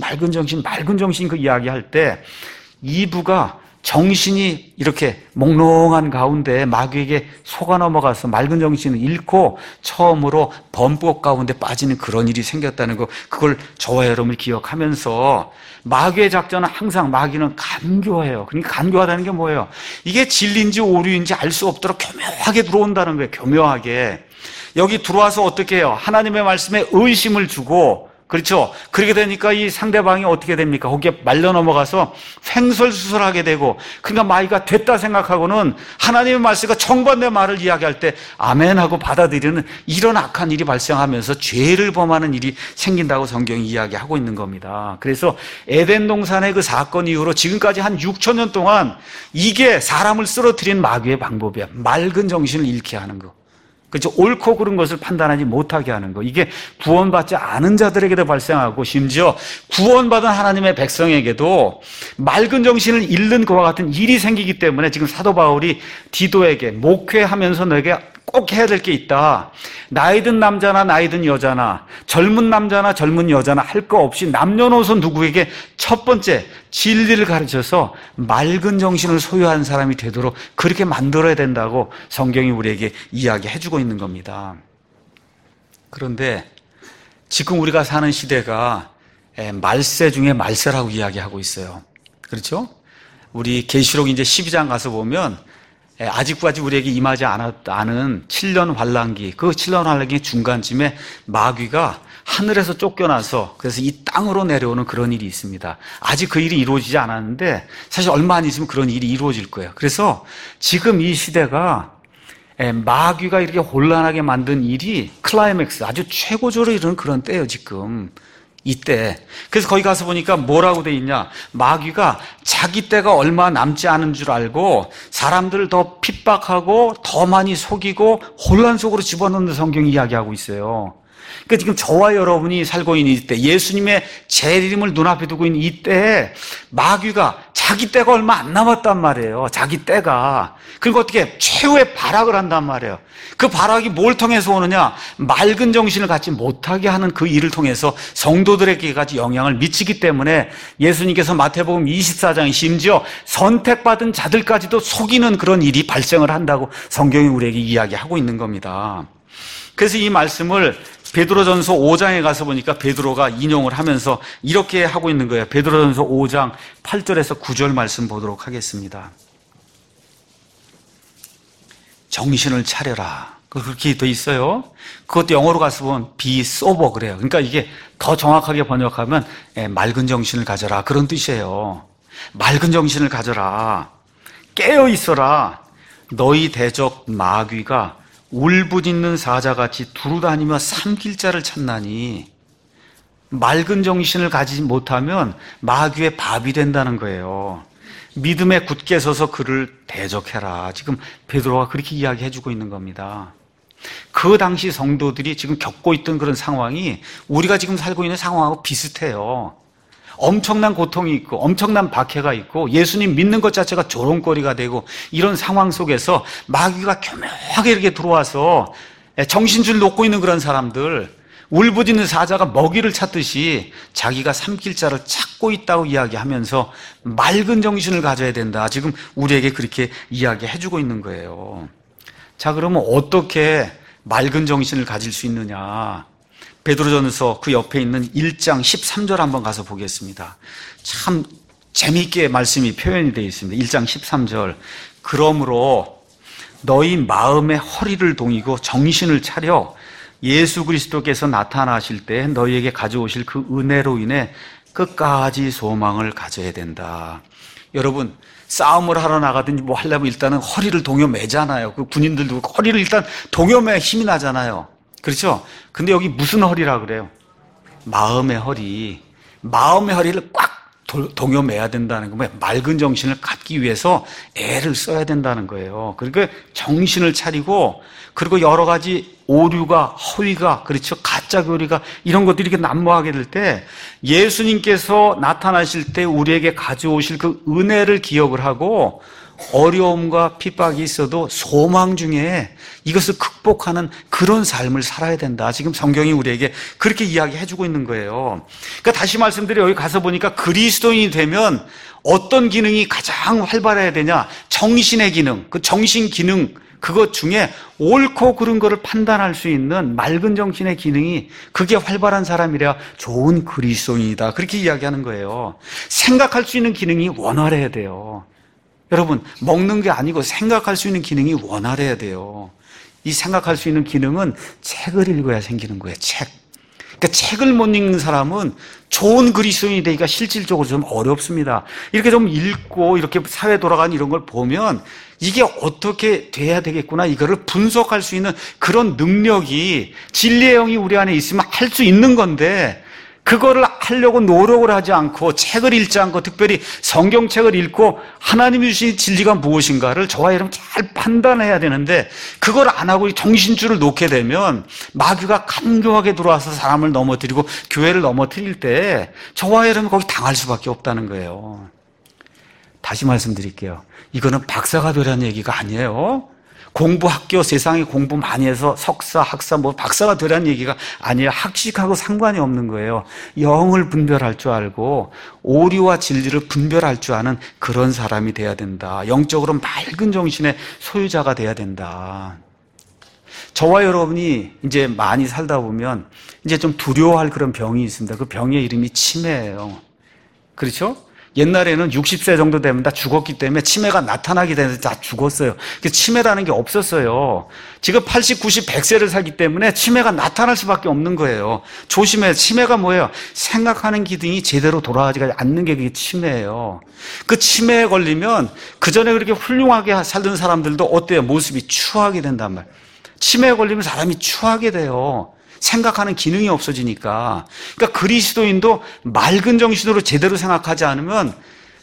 그 이야기할 때 이브가 정신이 이렇게 몽롱한 가운데 마귀에게 속아 넘어가서 맑은 정신을 잃고 처음으로 범법 가운데 빠지는 그런 일이 생겼다는 거, 그걸 저와 여러분이 기억하면서 마귀의 작전은 항상 마귀는 간교해요. 그러니까 간교하다는 게 뭐예요? 이게 진리인지 오류인지 알 수 없도록 교묘하게 들어온다는 거예요. 교묘하게. 여기 들어와서 어떻게 해요? 하나님의 말씀에 의심을 주고, 그렇죠? 그렇게 되니까 이 상대방이 어떻게 됩니까? 거기에 말려 넘어가서 횡설수설하게 되고, 그러니까 마귀가 됐다 생각하고는 하나님의 말씀과 정반대 말을 이야기할 때 아멘 하고 받아들이는 이런 악한 일이 발생하면서 죄를 범하는 일이 생긴다고 성경이 이야기하고 있는 겁니다. 그래서 에덴 동산의 그 사건 이후로 지금까지 한 6천 년 동안 이게 사람을 쓰러뜨린 마귀의 방법이야. 맑은 정신을 잃게 하는 거. 그렇죠. 옳고 그른 것을 판단하지 못하게 하는 거. 이게 구원받지 않은 자들에게도 발생하고 심지어 구원받은 하나님의 백성에게도 맑은 정신을 잃는 것과 같은 일이 생기기 때문에 지금 사도 바울이 디도에게 목회하면서 너에게 꼭 해야 될 게 있다. 나이든 남자나 나이든 여자나 젊은 남자나 젊은 여자나 할 거 없이 남녀노소 누구에게 첫 번째 진리를 가르쳐서 맑은 정신을 소유한 사람이 되도록 그렇게 만들어야 된다고 성경이 우리에게 이야기해주고 있는 겁니다. 그런데 지금 우리가 사는 시대가 말세 중에 말세라고 이야기하고 있어요. 그렇죠? 우리 계시록 이제 12장 가서 보면 아직까지 우리에게 임하지 않은 7년 환란기, 그 7년 환란기 중간쯤에 마귀가 하늘에서 쫓겨나서 그래서 이 땅으로 내려오는 그런 일이 있습니다. 아직 그 일이 이루어지지 않았는데 사실 얼마 안 있으면 그런 일이 이루어질 거예요. 그래서 지금 이 시대가 마귀가 이렇게 혼란하게 만든 일이 클라이맥스, 아주 최고조로 이르는 그런 때예요, 지금. 이때. 그래서 거기 가서 보니까 뭐라고 돼 있냐? 마귀가 자기 때가 얼마 남지 않은 줄 알고 사람들을 더 핍박하고 더 많이 속이고 혼란 속으로 집어넣는 성경이 이야기하고 있어요. 그러니까 지금 저와 여러분이 살고 있는 이때, 예수님의 재림을 눈앞에 두고 있는 이때에 마귀가 자기 때가 얼마 안 남았단 말이에요. 자기 때가. 그리고 어떻게 최후의 발악을 한단 말이에요. 그 발악이 뭘 통해서 오느냐? 맑은 정신을 갖지 못하게 하는 그 일을 통해서 성도들에게까지 영향을 미치기 때문에 예수님께서 마태복음 24장에 심지어 선택받은 자들까지도 속이는 그런 일이 발생을 한다고 성경이 우리에게 이야기하고 있는 겁니다. 그래서 이 말씀을 베드로전서 5장에 가서 보니까 베드로가 인용을 하면서 이렇게 하고 있는 거예요. 베드로전서 5장 8절에서 9절 말씀 보도록 하겠습니다. 정신을 차려라. 그렇게 돼 있어요. 그것도 영어로 가서 보면 be sober 그래요. 그러니까 이게 더 정확하게 번역하면 맑은 정신을 가져라 그런 뜻이에요. 맑은 정신을 가져라. 깨어 있어라. 너희 대적 마귀가 울부짖는 사자같이 두루다니며 삼킬 자를 찾나니. 맑은 정신을 가지지 못하면 마귀의 밥이 된다는 거예요. 믿음에 굳게 서서 그를 대적해라. 지금 베드로가 그렇게 이야기해주고 있는 겁니다. 그 당시 성도들이 지금 겪고 있던 그런 상황이 우리가 지금 살고 있는 상황하고 비슷해요. 엄청난 고통이 있고 엄청난 박해가 있고 예수님 믿는 것 자체가 조롱거리가 되고 이런 상황 속에서 마귀가 교묘하게 이렇게 들어와서 정신줄 놓고 있는 그런 사람들, 울부짖는 사자가 먹이를 찾듯이 자기가 삼킬 자를 찾고 있다고 이야기하면서 맑은 정신을 가져야 된다. 지금 우리에게 그렇게 이야기해주고 있는 거예요. 자, 그러면 어떻게 맑은 정신을 가질 수 있느냐? 베드로전서 그 옆에 있는 1장 13절 한번 가서 보겠습니다. 참 재미있게 말씀이 표현이 되어 있습니다. 1장 13절. 그러므로 너희 마음의 허리를 동이고 정신을 차려 예수 그리스도께서 나타나실 때 너희에게 가져오실 그 은혜로 인해 끝까지 소망을 가져야 된다. 여러분, 싸움을 하러 나가든지 뭐 하려면 일단은 허리를 동여 매잖아요. 그 군인들도 허리를 일단 동여 매 힘이 나잖아요. 그렇죠? 근데 여기 무슨 허리라 그래요? 마음의 허리를 꽉 동여매야 된다는 거예요. 맑은 정신을 갖기 위해서 애를 써야 된다는 거예요. 그러니까 정신을 차리고, 그리고 여러 가지 오류가, 허위가, 그렇죠, 가짜 교리가, 이런 것들이 이렇게 난무하게 될 때 예수님께서 나타나실 때 우리에게 가져오실 그 은혜를 기억을 하고, 어려움과 핍박이 있어도 소망 중에 이것을 극복하는 그런 삶을 살아야 된다. 지금 성경이 우리에게 그렇게 이야기해주고 있는 거예요. 그러니까 다시 말씀드려, 여기 가서 보니까 그리스도인이 되면 어떤 기능이 가장 활발해야 되냐? 정신의 기능, 그 정신 기능, 그것 중에 옳고 그른 거를 판단할 수 있는 맑은 정신의 기능이, 그게 활발한 사람이라 좋은 그리스도인이다. 그렇게 이야기하는 거예요. 생각할 수 있는 기능이 원활해야 돼요. 여러분, 먹는 게 아니고 생각할 수 있는 기능이 원활해야 돼요. 이 생각할 수 있는 기능은 책을 읽어야 생기는 거예요. 책. 그러니까 책을 못 읽는 사람은 좋은 그리스도인이 되기가 실질적으로 좀 어렵습니다. 이렇게 좀 읽고 이렇게 사회 돌아가는 이런 걸 보면 이게 어떻게 돼야 되겠구나, 이거를 분석할 수 있는 그런 능력이, 진리의 영이 우리 안에 있으면 할 수 있는 건데, 그거를 하려고 노력을 하지 않고 책을 읽지 않고, 특별히 성경책을 읽고 하나님이 주신 진리가 무엇인가를 저와 여러분 잘 판단해야 되는데, 그걸 안 하고 정신줄을 놓게 되면 마귀가 간교하게 들어와서 사람을 넘어뜨리고 교회를 넘어뜨릴 때 저와 여러분 거기 당할 수밖에 없다는 거예요. 다시 말씀드릴게요. 이거는 박사가 되라는 얘기가 아니에요. 공부학교, 세상에 공부 많이 해서 석사, 학사, 박사가 되라는 얘기가 아니에요. 학식하고 상관이 없는 거예요. 영을 분별할 줄 알고 오류와 진리를 분별할 줄 아는 그런 사람이 돼야 된다. 영적으로 맑은 정신의 소유자가 돼야 된다. 저와 여러분이 이제 많이 살다 보면 이제 좀 두려워할 그런 병이 있습니다. 그 병의 이름이 치매예요. 그렇죠? 옛날에는 60세 정도 되면 다 죽었기 때문에 치매가 나타나게 되는데 다 죽었어요. 치매라는 게 없었어요. 지금 80, 90, 100세를 살기 때문에 치매가 나타날 수밖에 없는 거예요. 조심해요. 치매가 뭐예요? 생각하는 기능이 제대로 돌아가지 않는 게 그게 치매예요. 그 치매에 걸리면 그전에 그렇게 훌륭하게 살던 사람들도 어때요? 모습이 추하게 된단 말이에요. 치매에 걸리면 사람이 추하게 돼요. 생각하는 기능이 없어지니까. 그러니까 그리스도인도 맑은 정신으로 제대로 생각하지 않으면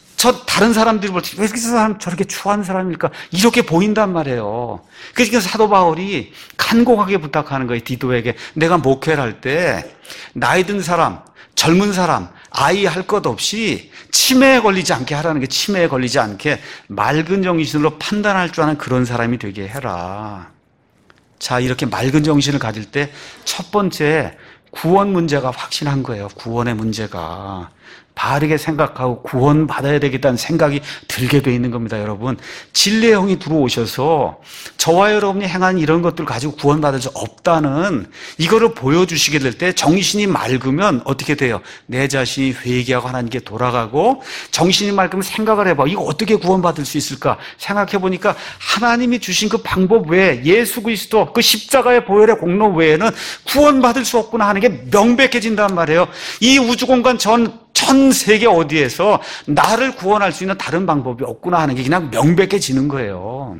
다른 사람들이 볼 때 왜 이렇게 사람 저렇게 추한 사람일까? 이렇게 보인단 말이에요. 그래서 사도 바울이 간곡하게 부탁하는 거예요. 디도에게. 내가 목회를 할 때 나이 든 사람, 젊은 사람, 아이 할 것 없이 치매에 걸리지 않게 하라는 게, 치매에 걸리지 않게 맑은 정신으로 판단할 줄 아는 그런 사람이 되게 해라. 자, 이렇게 맑은 정신을 가질 때 첫 번째, 구원 문제가 확신한 거예요. 구원의 문제가. 바르게 생각하고 구원받아야 되겠다는 생각이 들게 돼 있는 겁니다, 여러분. 진리의 영이 들어오셔서 저와 여러분이 행한 이런 것들을 가지고 구원받을 수 없다는 이거를 보여주시게 될 때 정신이 맑으면 어떻게 돼요? 내 자신이 회개하고 하나님께 돌아가고, 정신이 맑으면 생각을 해봐. 이거 어떻게 구원받을 수 있을까? 생각해보니까 하나님이 주신 그 방법 외에, 예수 그리스도 그 십자가의 보혈의 공로 외에는 구원받을 수 없구나 하는 게 명백해진단 말이에요. 이 우주공간 전 세계 어디에서 나를 구원할 수 있는 다른 방법이 없구나 하는 게 그냥 명백해지는 거예요.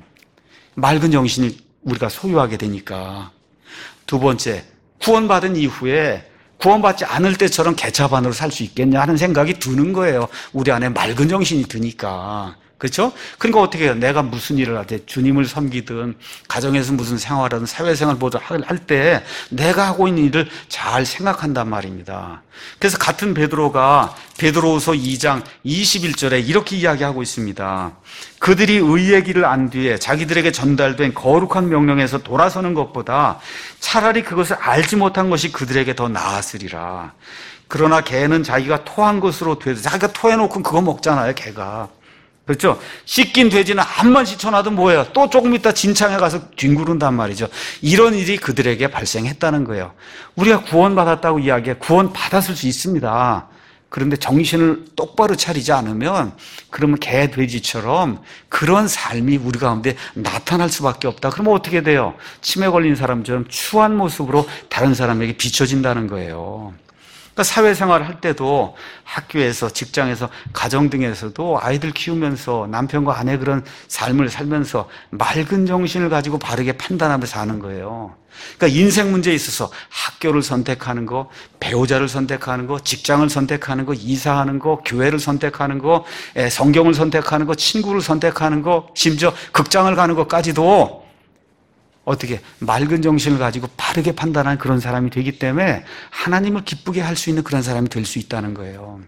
맑은 정신을 우리가 소유하게 되니까. 두 번째, 구원받은 이후에 구원받지 않을 때처럼 개차반으로 살 수 있겠냐 하는 생각이 드는 거예요. 우리 안에 맑은 정신이 드니까. 그렇죠? 그러니까 어떻게 해요? 내가 무슨 일을 할 때, 주님을 섬기든 가정에서 무슨 생활하든 사회생활 모두 할 때 내가 하고 있는 일을 잘 생각한단 말입니다. 그래서 같은 베드로가 베드로후서 2장 21절에 이렇게 이야기하고 있습니다. 그들이 의의 길을 안 뒤에 자기들에게 전달된 거룩한 명령에서 돌아서는 것보다 차라리 그것을 알지 못한 것이 그들에게 더 나았으리라. 그러나 개는 자기가 토한 것으로 돼서, 자기가 토해놓고 그거 먹잖아요, 개가. 그렇죠? 씻긴 돼지는 암만 씻어놔도 뭐예요? 또 조금 있다 진창에 가서 뒹구른단 말이죠. 이런 일이 그들에게 발생했다는 거예요. 우리가 구원받았다고 이야기해. 구원받았을 수 있습니다. 그런데 정신을 똑바로 차리지 않으면 그러면 개, 돼지처럼 그런 삶이 우리 가운데 나타날 수밖에 없다. 그러면 어떻게 돼요? 치매 걸린 사람처럼 추한 모습으로 다른 사람에게 비춰진다는 거예요. 그러니까 사회생활을 할 때도 학교에서, 직장에서, 가정 등에서도 아이들 키우면서 남편과 아내 그런 삶을 살면서 맑은 정신을 가지고 바르게 판단하면서 사는 거예요. 그러니까 인생 문제에 있어서 학교를 선택하는 거, 배우자를 선택하는 거, 직장을 선택하는 거, 이사하는 거, 교회를 선택하는 거, 성경을 선택하는 거, 친구를 선택하는 거, 심지어 극장을 가는 것까지도 어떻게 맑은 정신을 가지고 바르게 판단하는 그런 사람이 되기 때문에 하나님을 기쁘게 할 수 있는 그런 사람이 될 수 있다는 거예요.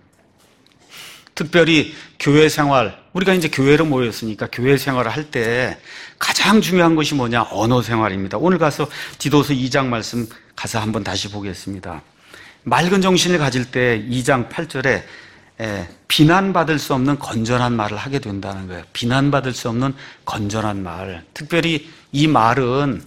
특별히 교회 생활, 우리가 이제 교회로 모였으니까 교회 생활을 할 때 가장 중요한 것이 뭐냐? 언어 생활입니다. 오늘 가서 디도서 2장 말씀 가서 한번 다시 보겠습니다. 맑은 정신을 가질 때 2장 8절에 비난받을 수 없는 건전한 말을 하게 된다는 거예요. 비난받을 수 없는 건전한 말. 특별히 이 말은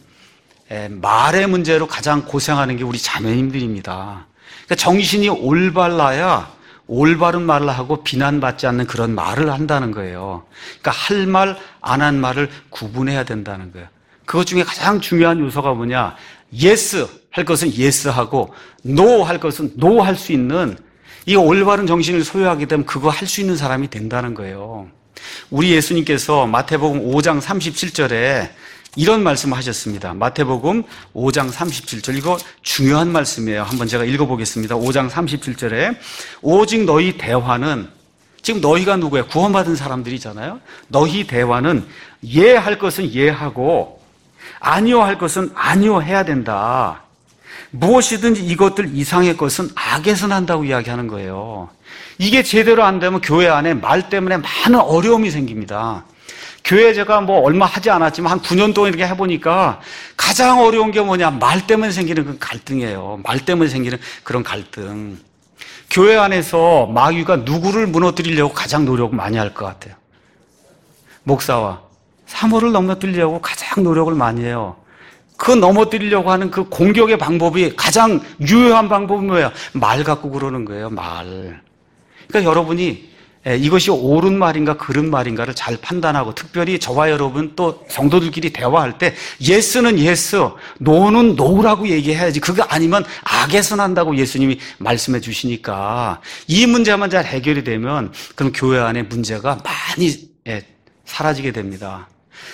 말의 문제로 가장 고생하는 게 우리 자매님들입니다. 그러니까 정신이 올바라야 올바른 말을 하고 비난받지 않는 그런 말을 한다는 거예요. 그러니까 할 말, 안 한 말을 구분해야 된다는 거예요. 그것 중에 가장 중요한 요소가 뭐냐? yes 할 것은 yes 하고 no 할 것은 no 할 수 있는 이 올바른 정신을 소유하게 되면 그거 할 수 있는 사람이 된다는 거예요. 우리 예수님께서 마태복음 5장 37절에 이런 말씀을 하셨습니다. 마태복음 5장 37절. 이거 중요한 말씀이에요. 한번 제가 읽어보겠습니다. 5장 37절에 오직 너희 대화는, 지금 너희가 누구예요? 구원받은 사람들이잖아요. 너희 대화는 예 할 것은 예 하고 아니요 할 것은 아니요 해야 된다. 무엇이든지 이것들 이상의 것은 악에서 난다고 이야기하는 거예요. 이게 제대로 안 되면 교회 안에 말 때문에 많은 어려움이 생깁니다. 교회 제가 뭐 얼마 하지 않았지만 한 9년 동안 이렇게 해보니까 가장 어려운 게 뭐냐? 말 때문에 생기는 그 갈등이에요. 말 때문에 생기는 그런 갈등. 교회 안에서 마귀가 누구를 무너뜨리려고 가장 노력을 많이 할 것 같아요? 목사와 사모를 넘어뜨리려고 가장 노력을 많이 해요. 그 넘어뜨리려고 하는 그 공격의 방법이 가장 유효한 방법은 뭐예요? 말 갖고 그러는 거예요. 말. 그러니까 여러분이 이것이 옳은 말인가 그른 말인가를 잘 판단하고, 특별히 저와 여러분 또 성도들끼리 대화할 때 예스는 예스, 노는 노라고 얘기해야지. 그거 아니면 악에서 난다고 예수님이 말씀해 주시니까 이 문제만 잘 해결이 되면 그럼 교회 안에 문제가 많이 사라지게 됩니다.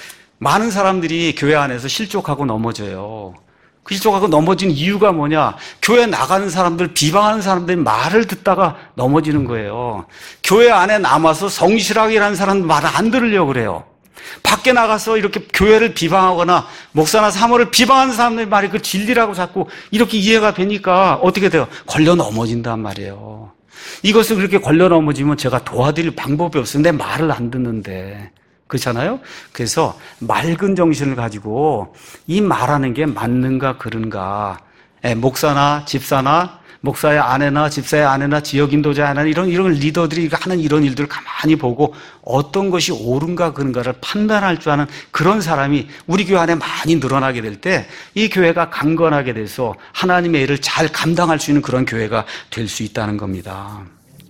많은 사람들이 교회 안에서 실족하고 넘어져요. 그 실족하고 넘어진 이유가 뭐냐? 교회 나가는 사람들, 비방하는 사람들이 말을 듣다가 넘어지는 거예요. 교회 안에 남아서 성실하게 일하는 사람들 말을 안 들으려고 그래요. 밖에 나가서 이렇게 교회를 비방하거나 목사나 사모를 비방하는 사람들 말이 그 진리라고 자꾸 이렇게 이해가 되니까 어떻게 돼요? 걸려 넘어진단 말이에요. 이것을 그렇게 걸려 넘어지면 제가 도와드릴 방법이 없어요. 내 말을 안 듣는데. 그렇잖아요? 그래서 맑은 정신을 가지고 이 말하는 게 맞는가 그른가, 목사나 집사나 목사의 아내나 집사의 아내나 지역 인도자의 아내나 이런 리더들이 하는 이런 일들을 가만히 보고 어떤 것이 옳은가 그른가를 판단할 줄 아는 그런 사람이 우리 교회 안에 많이 늘어나게 될 때 이 교회가 강건하게 돼서 하나님의 일을 잘 감당할 수 있는 그런 교회가 될 수 있다는 겁니다.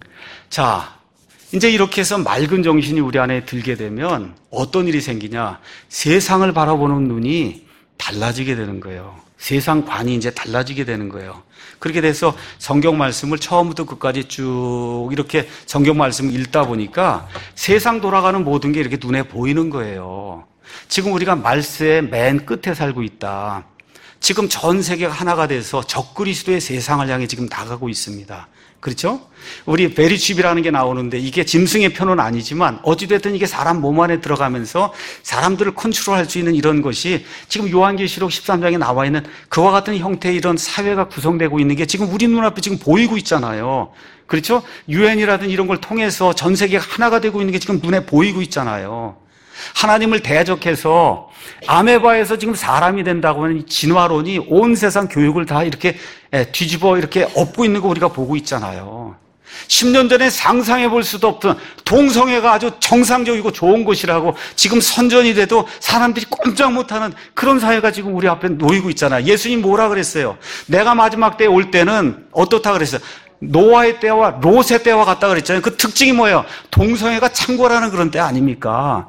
자, 이제 이렇게 해서 맑은 정신이 우리 안에 들게 되면 어떤 일이 생기냐? 세상을 바라보는 눈이 달라지게 되는 거예요. 세상관이 이제 달라지게 되는 거예요. 그렇게 돼서 성경 말씀을 처음부터 끝까지 쭉 이렇게 성경 말씀을 읽다 보니까 세상 돌아가는 모든 게 이렇게 눈에 보이는 거예요. 지금 우리가 말세의 맨 끝에 살고 있다. 지금 전 세계가 하나가 돼서 적그리스도의 세상을 향해 지금 나가고 있습니다. 그렇죠? 우리 베리칩이라는 게 나오는데 이게 짐승의 표는 아니지만 어찌됐든 이게 사람 몸 안에 들어가면서 사람들을 컨트롤할 수 있는 이런 것이 지금 요한계시록 13장에 나와 있는 그와 같은 형태의 이런 사회가 구성되고 있는 게 지금 우리 눈앞에 지금 보이고 있잖아요. 그렇죠? 유엔이라든 이런 걸 통해서 전 세계가 하나가 되고 있는 게 지금 눈에 보이고 있잖아요. 하나님을 대적해서 아메바에서 지금 사람이 된다고 하는 진화론이 온 세상 교육을 다 이렇게 뒤집어 이렇게 엎고 있는 거 우리가 보고 있잖아요. 10년 전에 상상해 볼 수도 없던 동성애가 아주 정상적이고 좋은 것이라고 지금 선전이 돼도 사람들이 꼼짝 못하는 그런 사회가 지금 우리 앞에 놓이고 있잖아요. 예수님 뭐라 그랬어요? 내가 마지막 때에 올 때는 어떻다 그랬어요? 노아의 때와 롯의 때와 같다 그랬잖아요. 그 특징이 뭐예요? 동성애가 창궐하는 그런 때 아닙니까?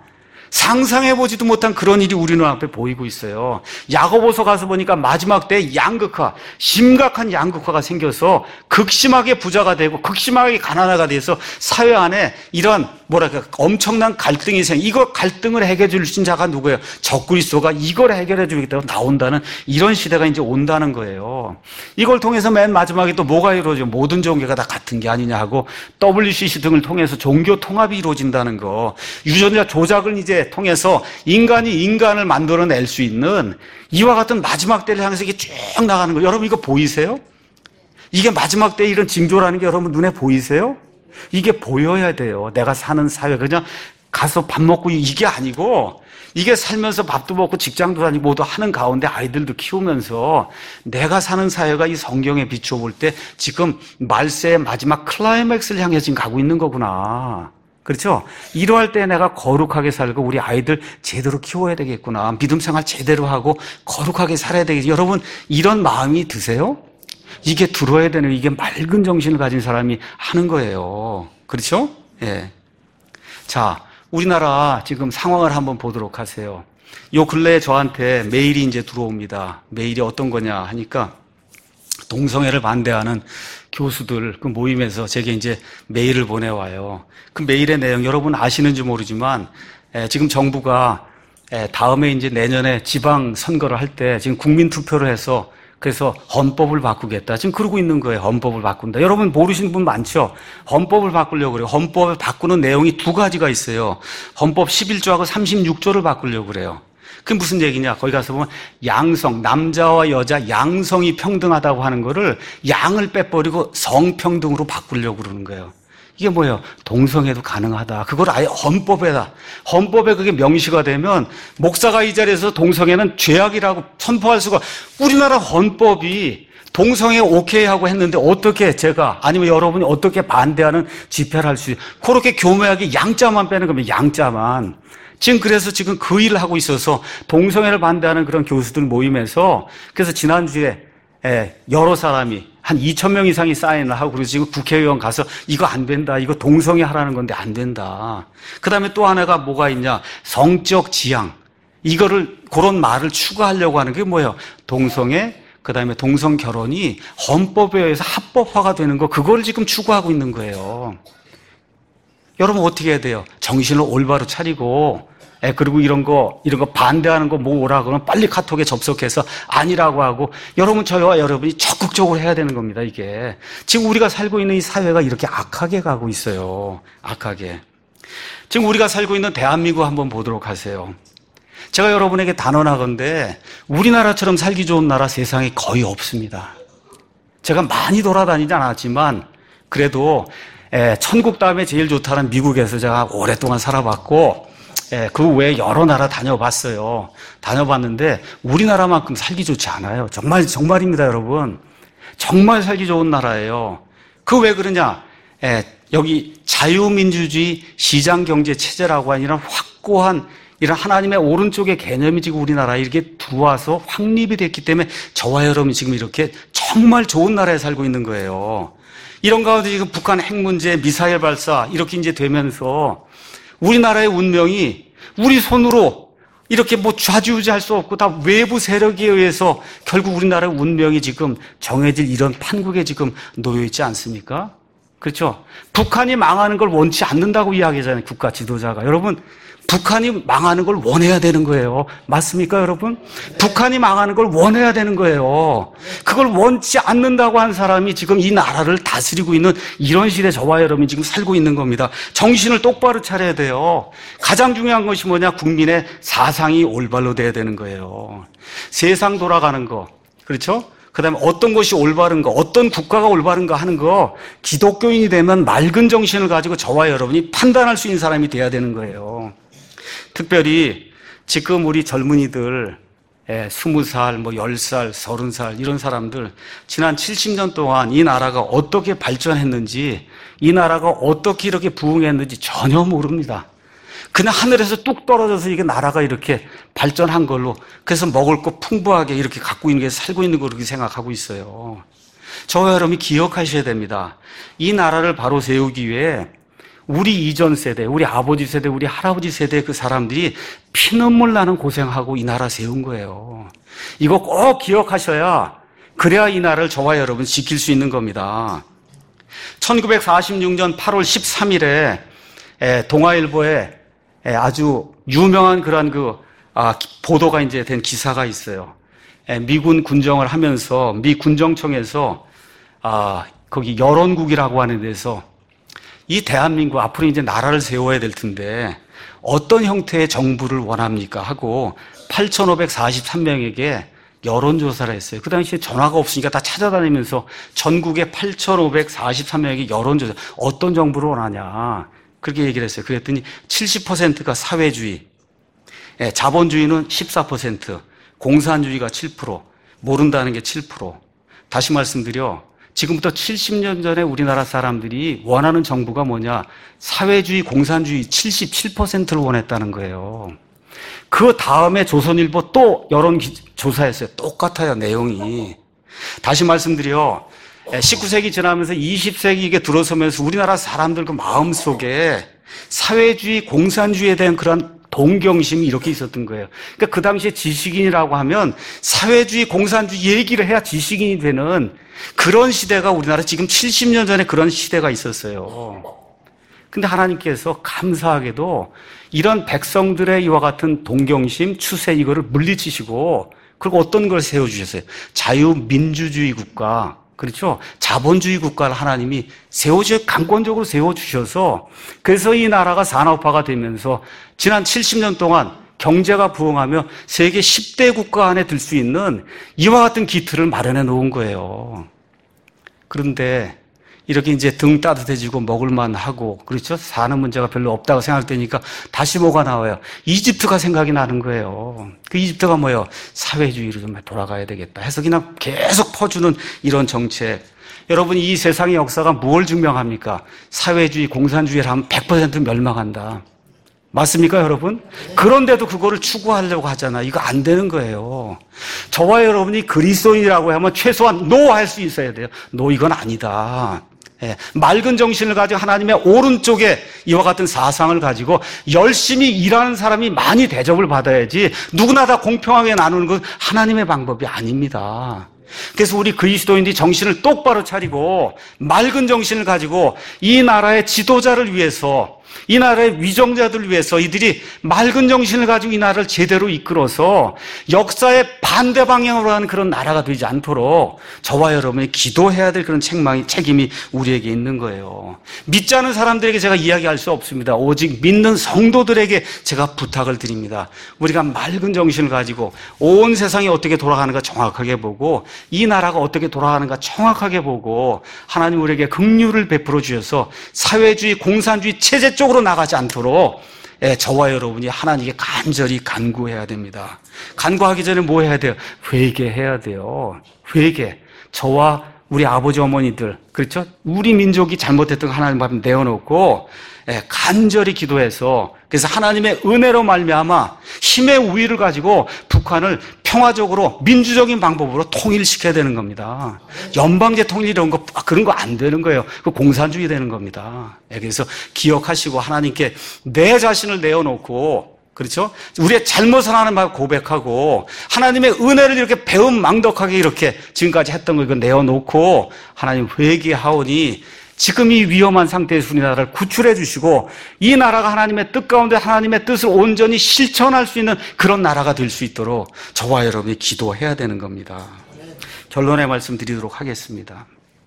상상해보지도 못한 그런 일이 우리 눈앞에 보이고 있어요. 야고보서 가서 보니까 마지막 때 양극화, 심각한 양극화가 생겨서 극심하게 부자가 되고 극심하게 가난하가 돼서 사회 안에 이런 엄청난 갈등이 이거 갈등을 해결해 주신 자가 누구예요? 적그리스도가 이걸 해결해 주겠다고 나온다는 이런 시대가 이제 온다는 거예요. 이걸 통해서 맨 마지막에 또 뭐가 이루어져? 모든 종교가 다 같은 게 아니냐 하고 WCC 등을 통해서 종교 통합이 이루어진다는 거. 유전자 조작을 이제 통해서 인간이 인간을 만들어낼 수 있는 이와 같은 마지막 때를 향해서 이게 쭉 나가는 거. 여러분 이거 보이세요? 이게 마지막 때 이런 징조라는 게 여러분 눈에 보이세요? 이게 보여야 돼요. 내가 사는 사회 그냥 가서 밥 먹고 이게 아니고 이게 살면서 밥도 먹고 직장도 다니고 모두 하는 가운데 아이들도 키우면서 내가 사는 사회가 이 성경에 비추어 볼 때 지금 말세의 마지막 클라이맥스를 향해 지금 가고 있는 거구나. 그렇죠? 이러할 때 내가 거룩하게 살고 우리 아이들 제대로 키워야 되겠구나. 믿음 생활 제대로 하고 거룩하게 살아야 되겠지. 여러분 이런 마음이 드세요? 이게 들어야 되는 이게 맑은 정신을 가진 사람이 하는 거예요. 그렇죠? 예. 자, 우리나라 지금 상황을 한번 보도록 하세요. 요 근래에 저한테 메일이 이제 들어옵니다. 메일이 어떤 거냐 하니까 동성애를 반대하는 교수들 그 모임에서 제게 이제 메일을 보내와요. 그 메일의 내용 여러분 아시는지 모르지만 지금 정부가 다음에 이제 내년에 지방 선거를 할 때 지금 국민 투표를 해서 그래서 헌법을 바꾸겠다. 지금 그러고 있는 거예요. 헌법을 바꾼다. 여러분 모르시는 분 많죠? 헌법을 바꾸려고 그래요. 헌법을 바꾸는 내용이 두 가지가 있어요. 헌법 11조하고 36조를 바꾸려고 그래요. 그게 무슨 얘기냐? 거기 가서 보면 양성, 남자와 여자 양성이 평등하다고 하는 거를 양을 빼버리고 성평등으로 바꾸려고 그러는 거예요. 이게 뭐예요? 동성애도 가능하다. 그걸 아예 헌법에 그게 명시가 되면 목사가 이 자리에서 동성애는 죄악이라고 선포할 수가 우리나라 헌법이 동성애 오케이 하고 했는데 어떻게 제가 아니면 여러분이 어떻게 반대하는 집회를 할 수 그렇게 교묘하게 양자만 빼는 겁니다. 양자만. 그래서 지금 그 일을 하고 있어서 동성애를 반대하는 그런 교수들 모임에서 그래서 지난주에 여러 사람이 한 2,000명 이상이 사인을 하고 그래서 지금 국회의원 가서 이거 안 된다. 이거 동성애 하라는 건데 안 된다. 그다음에 또 하나가 뭐가 있냐? 성적 지향. 이거를 그런 말을 추가하려고 하는 게 뭐예요? 동성애 그다음에 동성 결혼이 헌법에 의해서 합법화가 되는 거 그걸 지금 추구하고 있는 거예요. 여러분 어떻게 해야 돼요? 정신을 올바로 차리고 그리고 이런 거 반대하는 거 뭐라 그러면 빨리 카톡에 접속해서 아니라고 하고 여러분 저와 여러분이 적극적으로 해야 되는 겁니다. 이게 지금 우리가 살고 있는 이 사회가 이렇게 악하게 가고 있어요. 악하게. 지금 우리가 살고 있는 대한민국 한번 보도록 하세요. 제가 여러분에게 단언하건대 우리나라처럼 살기 좋은 나라 세상에 거의 없습니다. 제가 많이 돌아다니지 않았지만 그래도 천국 다음에 제일 좋다는 미국에서 제가 오랫동안 살아봤고 그 외에 여러 나라 다녀봤어요. 다녀봤는데 우리나라만큼 살기 좋지 않아요. 정말입니다, 여러분. 정말 살기 좋은 나라예요. 그 왜 그러냐? 여기 자유민주주의 시장경제 체제라고 하는 이런 확고한 이런 하나님의 오른쪽의 개념이 지금 우리나라에 이렇게 들어와서 확립이 됐기 때문에 저와 여러분이 지금 이렇게 정말 좋은 나라에 살고 있는 거예요. 이런 가운데 지금 북한 핵 문제, 미사일 발사 이렇게 이제 되면서 우리나라의 운명이 우리 손으로 이렇게 뭐 좌지우지할 수 없고 다 외부 세력에 의해서 결국 우리나라의 운명이 지금 정해질 이런 판국에 지금 놓여 있지 않습니까? 그렇죠? 북한이 망하는 걸 원치 않는다고 이야기하잖아요. 국가 지도자가. 여러분 북한이 망하는 걸 원해야 되는 거예요. 맞습니까, 여러분? 북한이 망하는 걸 원해야 되는 거예요. 그걸 원치 않는다고 한 사람이 지금 이 나라를 다스리고 있는 이런 시대 저와 여러분이 지금 살고 있는 겁니다. 정신을 똑바로 차려야 돼요. 가장 중요한 것이 뭐냐? 국민의 사상이 올바로 돼야 되는 거예요. 세상 돌아가는 거, 그렇죠? 그 다음에 어떤 것이 올바른가, 어떤 국가가 올바른가 하는 거 기독교인이 되면 맑은 정신을 가지고 저와 여러분이 판단할 수 있는 사람이 돼야 되는 거예요. 특별히 지금 우리 젊은이들 20살, 10살, 30살 이런 사람들 지난 70년 동안 이 나라가 어떻게 발전했는지 이 나라가 어떻게 이렇게 부흥했는지 전혀 모릅니다. 그냥 하늘에서 뚝 떨어져서 이게 나라가 이렇게 발전한 걸로 그래서 먹을 거 풍부하게 이렇게 갖고 있는 게 살고 있는 거 그렇게 생각하고 있어요. 저와 여러분이 기억하셔야 됩니다. 이 나라를 바로 세우기 위해 우리 이전 세대, 우리 아버지 세대, 우리 할아버지 세대 그 사람들이 피눈물 나는 고생하고 이 나라 세운 거예요. 이거 꼭 기억하셔야 그래야 이 나라를 저와 여러분 지킬 수 있는 겁니다. 1946년 8월 13일에 동아일보에 아주 유명한 그런 보도가 이제 된 기사가 있어요. 미군 군정을 하면서 미 군정청에서 거기 여론국이라고 하는 데서 이 대한민국 앞으로 이제 나라를 세워야 될 텐데 어떤 형태의 정부를 원합니까 하고 8,543명에게 여론조사를 했어요. 그 당시에 전화가 없으니까 다 찾아다니면서 전국에 8,543명에게 여론조사, 어떤 정부를 원하냐 그렇게 얘기를 했어요. 그랬더니 70%가 사회주의, 자본주의는 14%, 공산주의가 7%, 모른다는 게 7%. 다시 말씀드려, 지금부터 70년 전에 우리나라 사람들이 원하는 정부가 뭐냐? 사회주의, 공산주의 77%를 원했다는 거예요. 그 다음에 조선일보 또 여론조사했어요. 똑같아요, 내용이. 다시 말씀드려, 19세기 지나면서 20세기에 들어서면서 우리나라 사람들 그 마음속에 사회주의, 공산주의에 대한 그런 동경심이 이렇게 있었던 거예요. 그러니까 그 당시에 지식인이라고 하면 사회주의, 공산주의 얘기를 해야 지식인이 되는 그런 시대가 우리나라 지금 70년 전에 그런 시대가 있었어요. 근데 하나님께서 감사하게도 이런 백성들의 이와 같은 동경심, 추세 이거를 물리치시고 그리고 어떤 걸 세워주셨어요? 자유민주주의 국가, 그렇죠? 자본주의 국가를 하나님이 강권적으로 세워주셔서 그래서 이 나라가 산업화가 되면서 지난 70년 동안 경제가 부흥하며 세계 10대 국가 안에 들 수 있는 이와 같은 기틀을 마련해 놓은 거예요. 그런데 이렇게 이제 등 따뜻해지고 먹을만 하고, 그렇죠? 사는 문제가 별로 없다고 생각되니까 다시 뭐가 나와요? 이집트가 생각이 나는 거예요. 그 이집트가 뭐예요? 사회주의로 좀 돌아가야 되겠다 해서 그냥 계속 퍼주는 이런 정책. 여러분, 이 세상의 역사가 뭘 증명합니까? 사회주의, 공산주의를 하면 100% 멸망한다. 맞습니까, 여러분? 그런데도 그거를 추구하려고 하잖아. 이거 안 되는 거예요. 저와 여러분이 그리스도인이라고 하면 최소한 노 할 수 있어야 돼요. 노, 이건 아니다. 맑은 정신을 가지고 하나님의 오른쪽에 이와 같은 사상을 가지고 열심히 일하는 사람이 많이 대접을 받아야지 누구나 다 공평하게 나누는 건 하나님의 방법이 아닙니다. 그래서 우리 그리스도인들이 정신을 똑바로 차리고 맑은 정신을 가지고 이 나라의 지도자를 위해서, 이 나라의 위정자들을 위해서 이들이 맑은 정신을 가지고 이 나라를 제대로 이끌어서 역사의 반대 방향으로 가는 그런 나라가 되지 않도록 저와 여러분이 기도해야 될 그런 책임이 우리에게 있는 거예요. 믿지 않은 사람들에게 제가 이야기할 수 없습니다. 오직 믿는 성도들에게 제가 부탁을 드립니다. 우리가 맑은 정신을 가지고 온 세상이 어떻게 돌아가는가 정확하게 보고 이 나라가 어떻게 돌아가는가 정확하게 보고 하나님 우리에게 긍휼을 베풀어 주셔서 사회주의, 공산주의 체제 쪽으로 나가지 않도록 저와 여러분이 하나님께 간절히 간구해야 됩니다. 간구하기 전에 뭐 해야 돼요? 회개해야 돼요. 회개. 저와 우리 아버지 어머니들, 그렇죠? 우리 민족이 잘못했던 거 하나님 앞에 내어놓고 간절히 기도해서, 그래서 하나님의 은혜로 말미암아 힘의 우위를 가지고 북한을 평화적으로 민주적인 방법으로 통일시켜야 되는 겁니다. 연방제 통일 이런 거 그런 거 안 되는 거예요. 그 공산주의 되는 겁니다. 그래서 기억하시고 하나님께 내 자신을 내어놓고, 그렇죠? 우리의 잘못을 하나님 고백하고 하나님의 은혜를 이렇게 배은망덕하게 이렇게 지금까지 했던 거 이거 내어놓고 하나님 회개하오니 지금 이 위험한 상태에서 우리나라를 구출해 주시고 이 나라가 하나님의 뜻 가운데 하나님의 뜻을 온전히 실천할 수 있는 그런 나라가 될 수 있도록 저와 여러분이 기도해야 되는 겁니다. 결론의 말씀 드리도록 하겠습니다.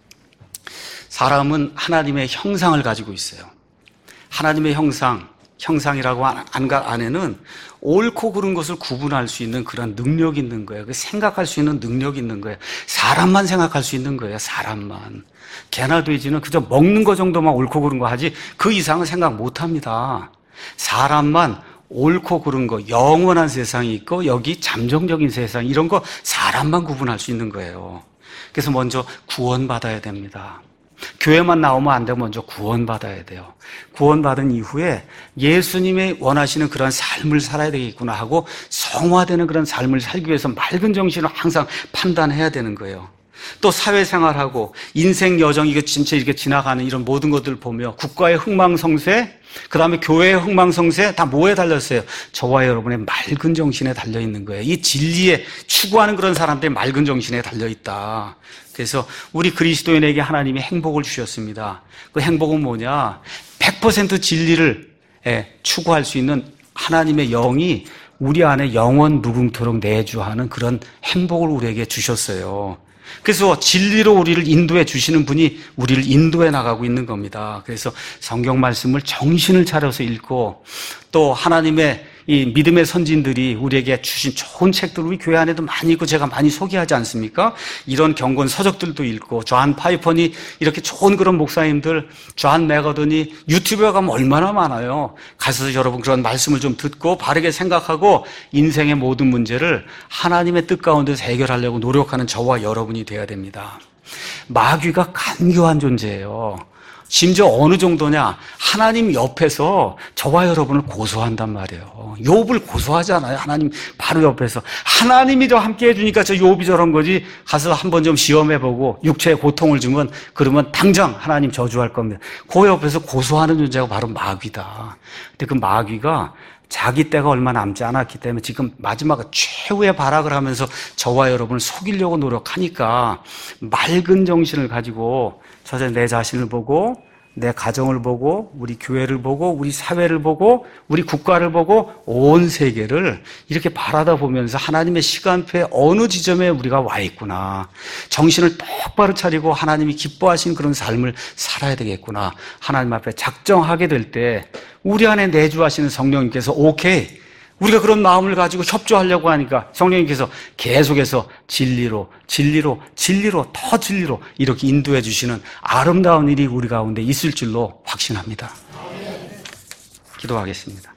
사람은 하나님의 형상을 가지고 있어요. 하나님의 형상이라고 안에는 옳고 그른 것을 구분할 수 있는 그런 능력이 있는 거예요. 생각할 수 있는 능력이 있는 거예요. 사람만 생각할 수 있는 거예요. 사람만. 개나 돼지는 그저 먹는 거 정도만 옳고 그른 거 하지 그 이상은 생각 못 합니다. 사람만 옳고 그른 거, 영원한 세상이 있고 여기 잠정적인 세상, 이런 거 사람만 구분할 수 있는 거예요. 그래서 먼저 구원받아야 됩니다. 교회만 나오면 안 되고 먼저 구원받아야 돼요. 구원받은 이후에 예수님의 원하시는 그런 삶을 살아야 되겠구나 하고 성화되는 그런 삶을 살기 위해서 맑은 정신으로 항상 판단해야 되는 거예요. 또 사회생활하고 인생 여정 이거 진짜 이렇게 지나가는 이런 모든 것들을 보며 국가의 흥망성쇠, 그 다음에 교회의 흥망성쇠 다 뭐에 달렸어요? 저와 여러분의 맑은 정신에 달려있는 거예요. 이 진리에 추구하는 그런 사람들의 맑은 정신에 달려있다. 그래서 우리 그리스도인에게 하나님이 행복을 주셨습니다. 그 행복은 뭐냐? 100% 진리를 추구할 수 있는 하나님의 영이 우리 안에 영원 무궁토록 내주하는 그런 행복을 우리에게 주셨어요. 그래서 진리로 우리를 인도해 주시는 분이 우리를 인도해 나가고 있는 겁니다. 그래서 성경 말씀을 정신을 차려서 읽고 또 하나님의 이 믿음의 선진들이 우리에게 주신 좋은 책들 우리 교회 안에도 많이 있고 제가 많이 소개하지 않습니까? 이런 경건 서적들도 읽고 존 파이퍼니 이렇게 좋은 그런 목사님들 존 매거든이 유튜브에 가면 얼마나 많아요. 가서 여러분 그런 말씀을 좀 듣고 바르게 생각하고 인생의 모든 문제를 하나님의 뜻 가운데서 해결하려고 노력하는 저와 여러분이 돼야 됩니다. 마귀가 간교한 존재예요. 심지어 어느 정도냐? 하나님 옆에서 저와 여러분을 고소한단 말이에요. 욥을 고소하잖아요. 하나님 바로 옆에서. 하나님이 저 함께 해주니까 저 욥이 저런 거지. 가서 한번 좀 시험해보고 육체에 고통을 주면 그러면 당장 하나님 저주할 겁니다. 그 옆에서 고소하는 존재가 바로 마귀다. 근데 그 마귀가 자기 때가 얼마 남지 않았기 때문에 지금 마지막 최후의 발악을 하면서 저와 여러분을 속이려고 노력하니까 맑은 정신을 가지고 저자 내 자신을 보고 내 가정을 보고 우리 교회를 보고 우리 사회를 보고 우리 국가를 보고 온 세계를 이렇게 바라다 보면서 하나님의 시간표에 어느 지점에 우리가 와 있구나. 정신을 똑바로 차리고 하나님이 기뻐하신 그런 삶을 살아야 되겠구나. 하나님 앞에 작정하게 될 때 우리 안에 내주하시는 성령님께서 오케이. 우리가 그런 마음을 가지고 협조하려고 하니까 성령님께서 계속해서 진리로 더 진리로 이렇게 인도해 주시는 아름다운 일이 우리 가운데 있을 줄로 확신합니다. 기도하겠습니다.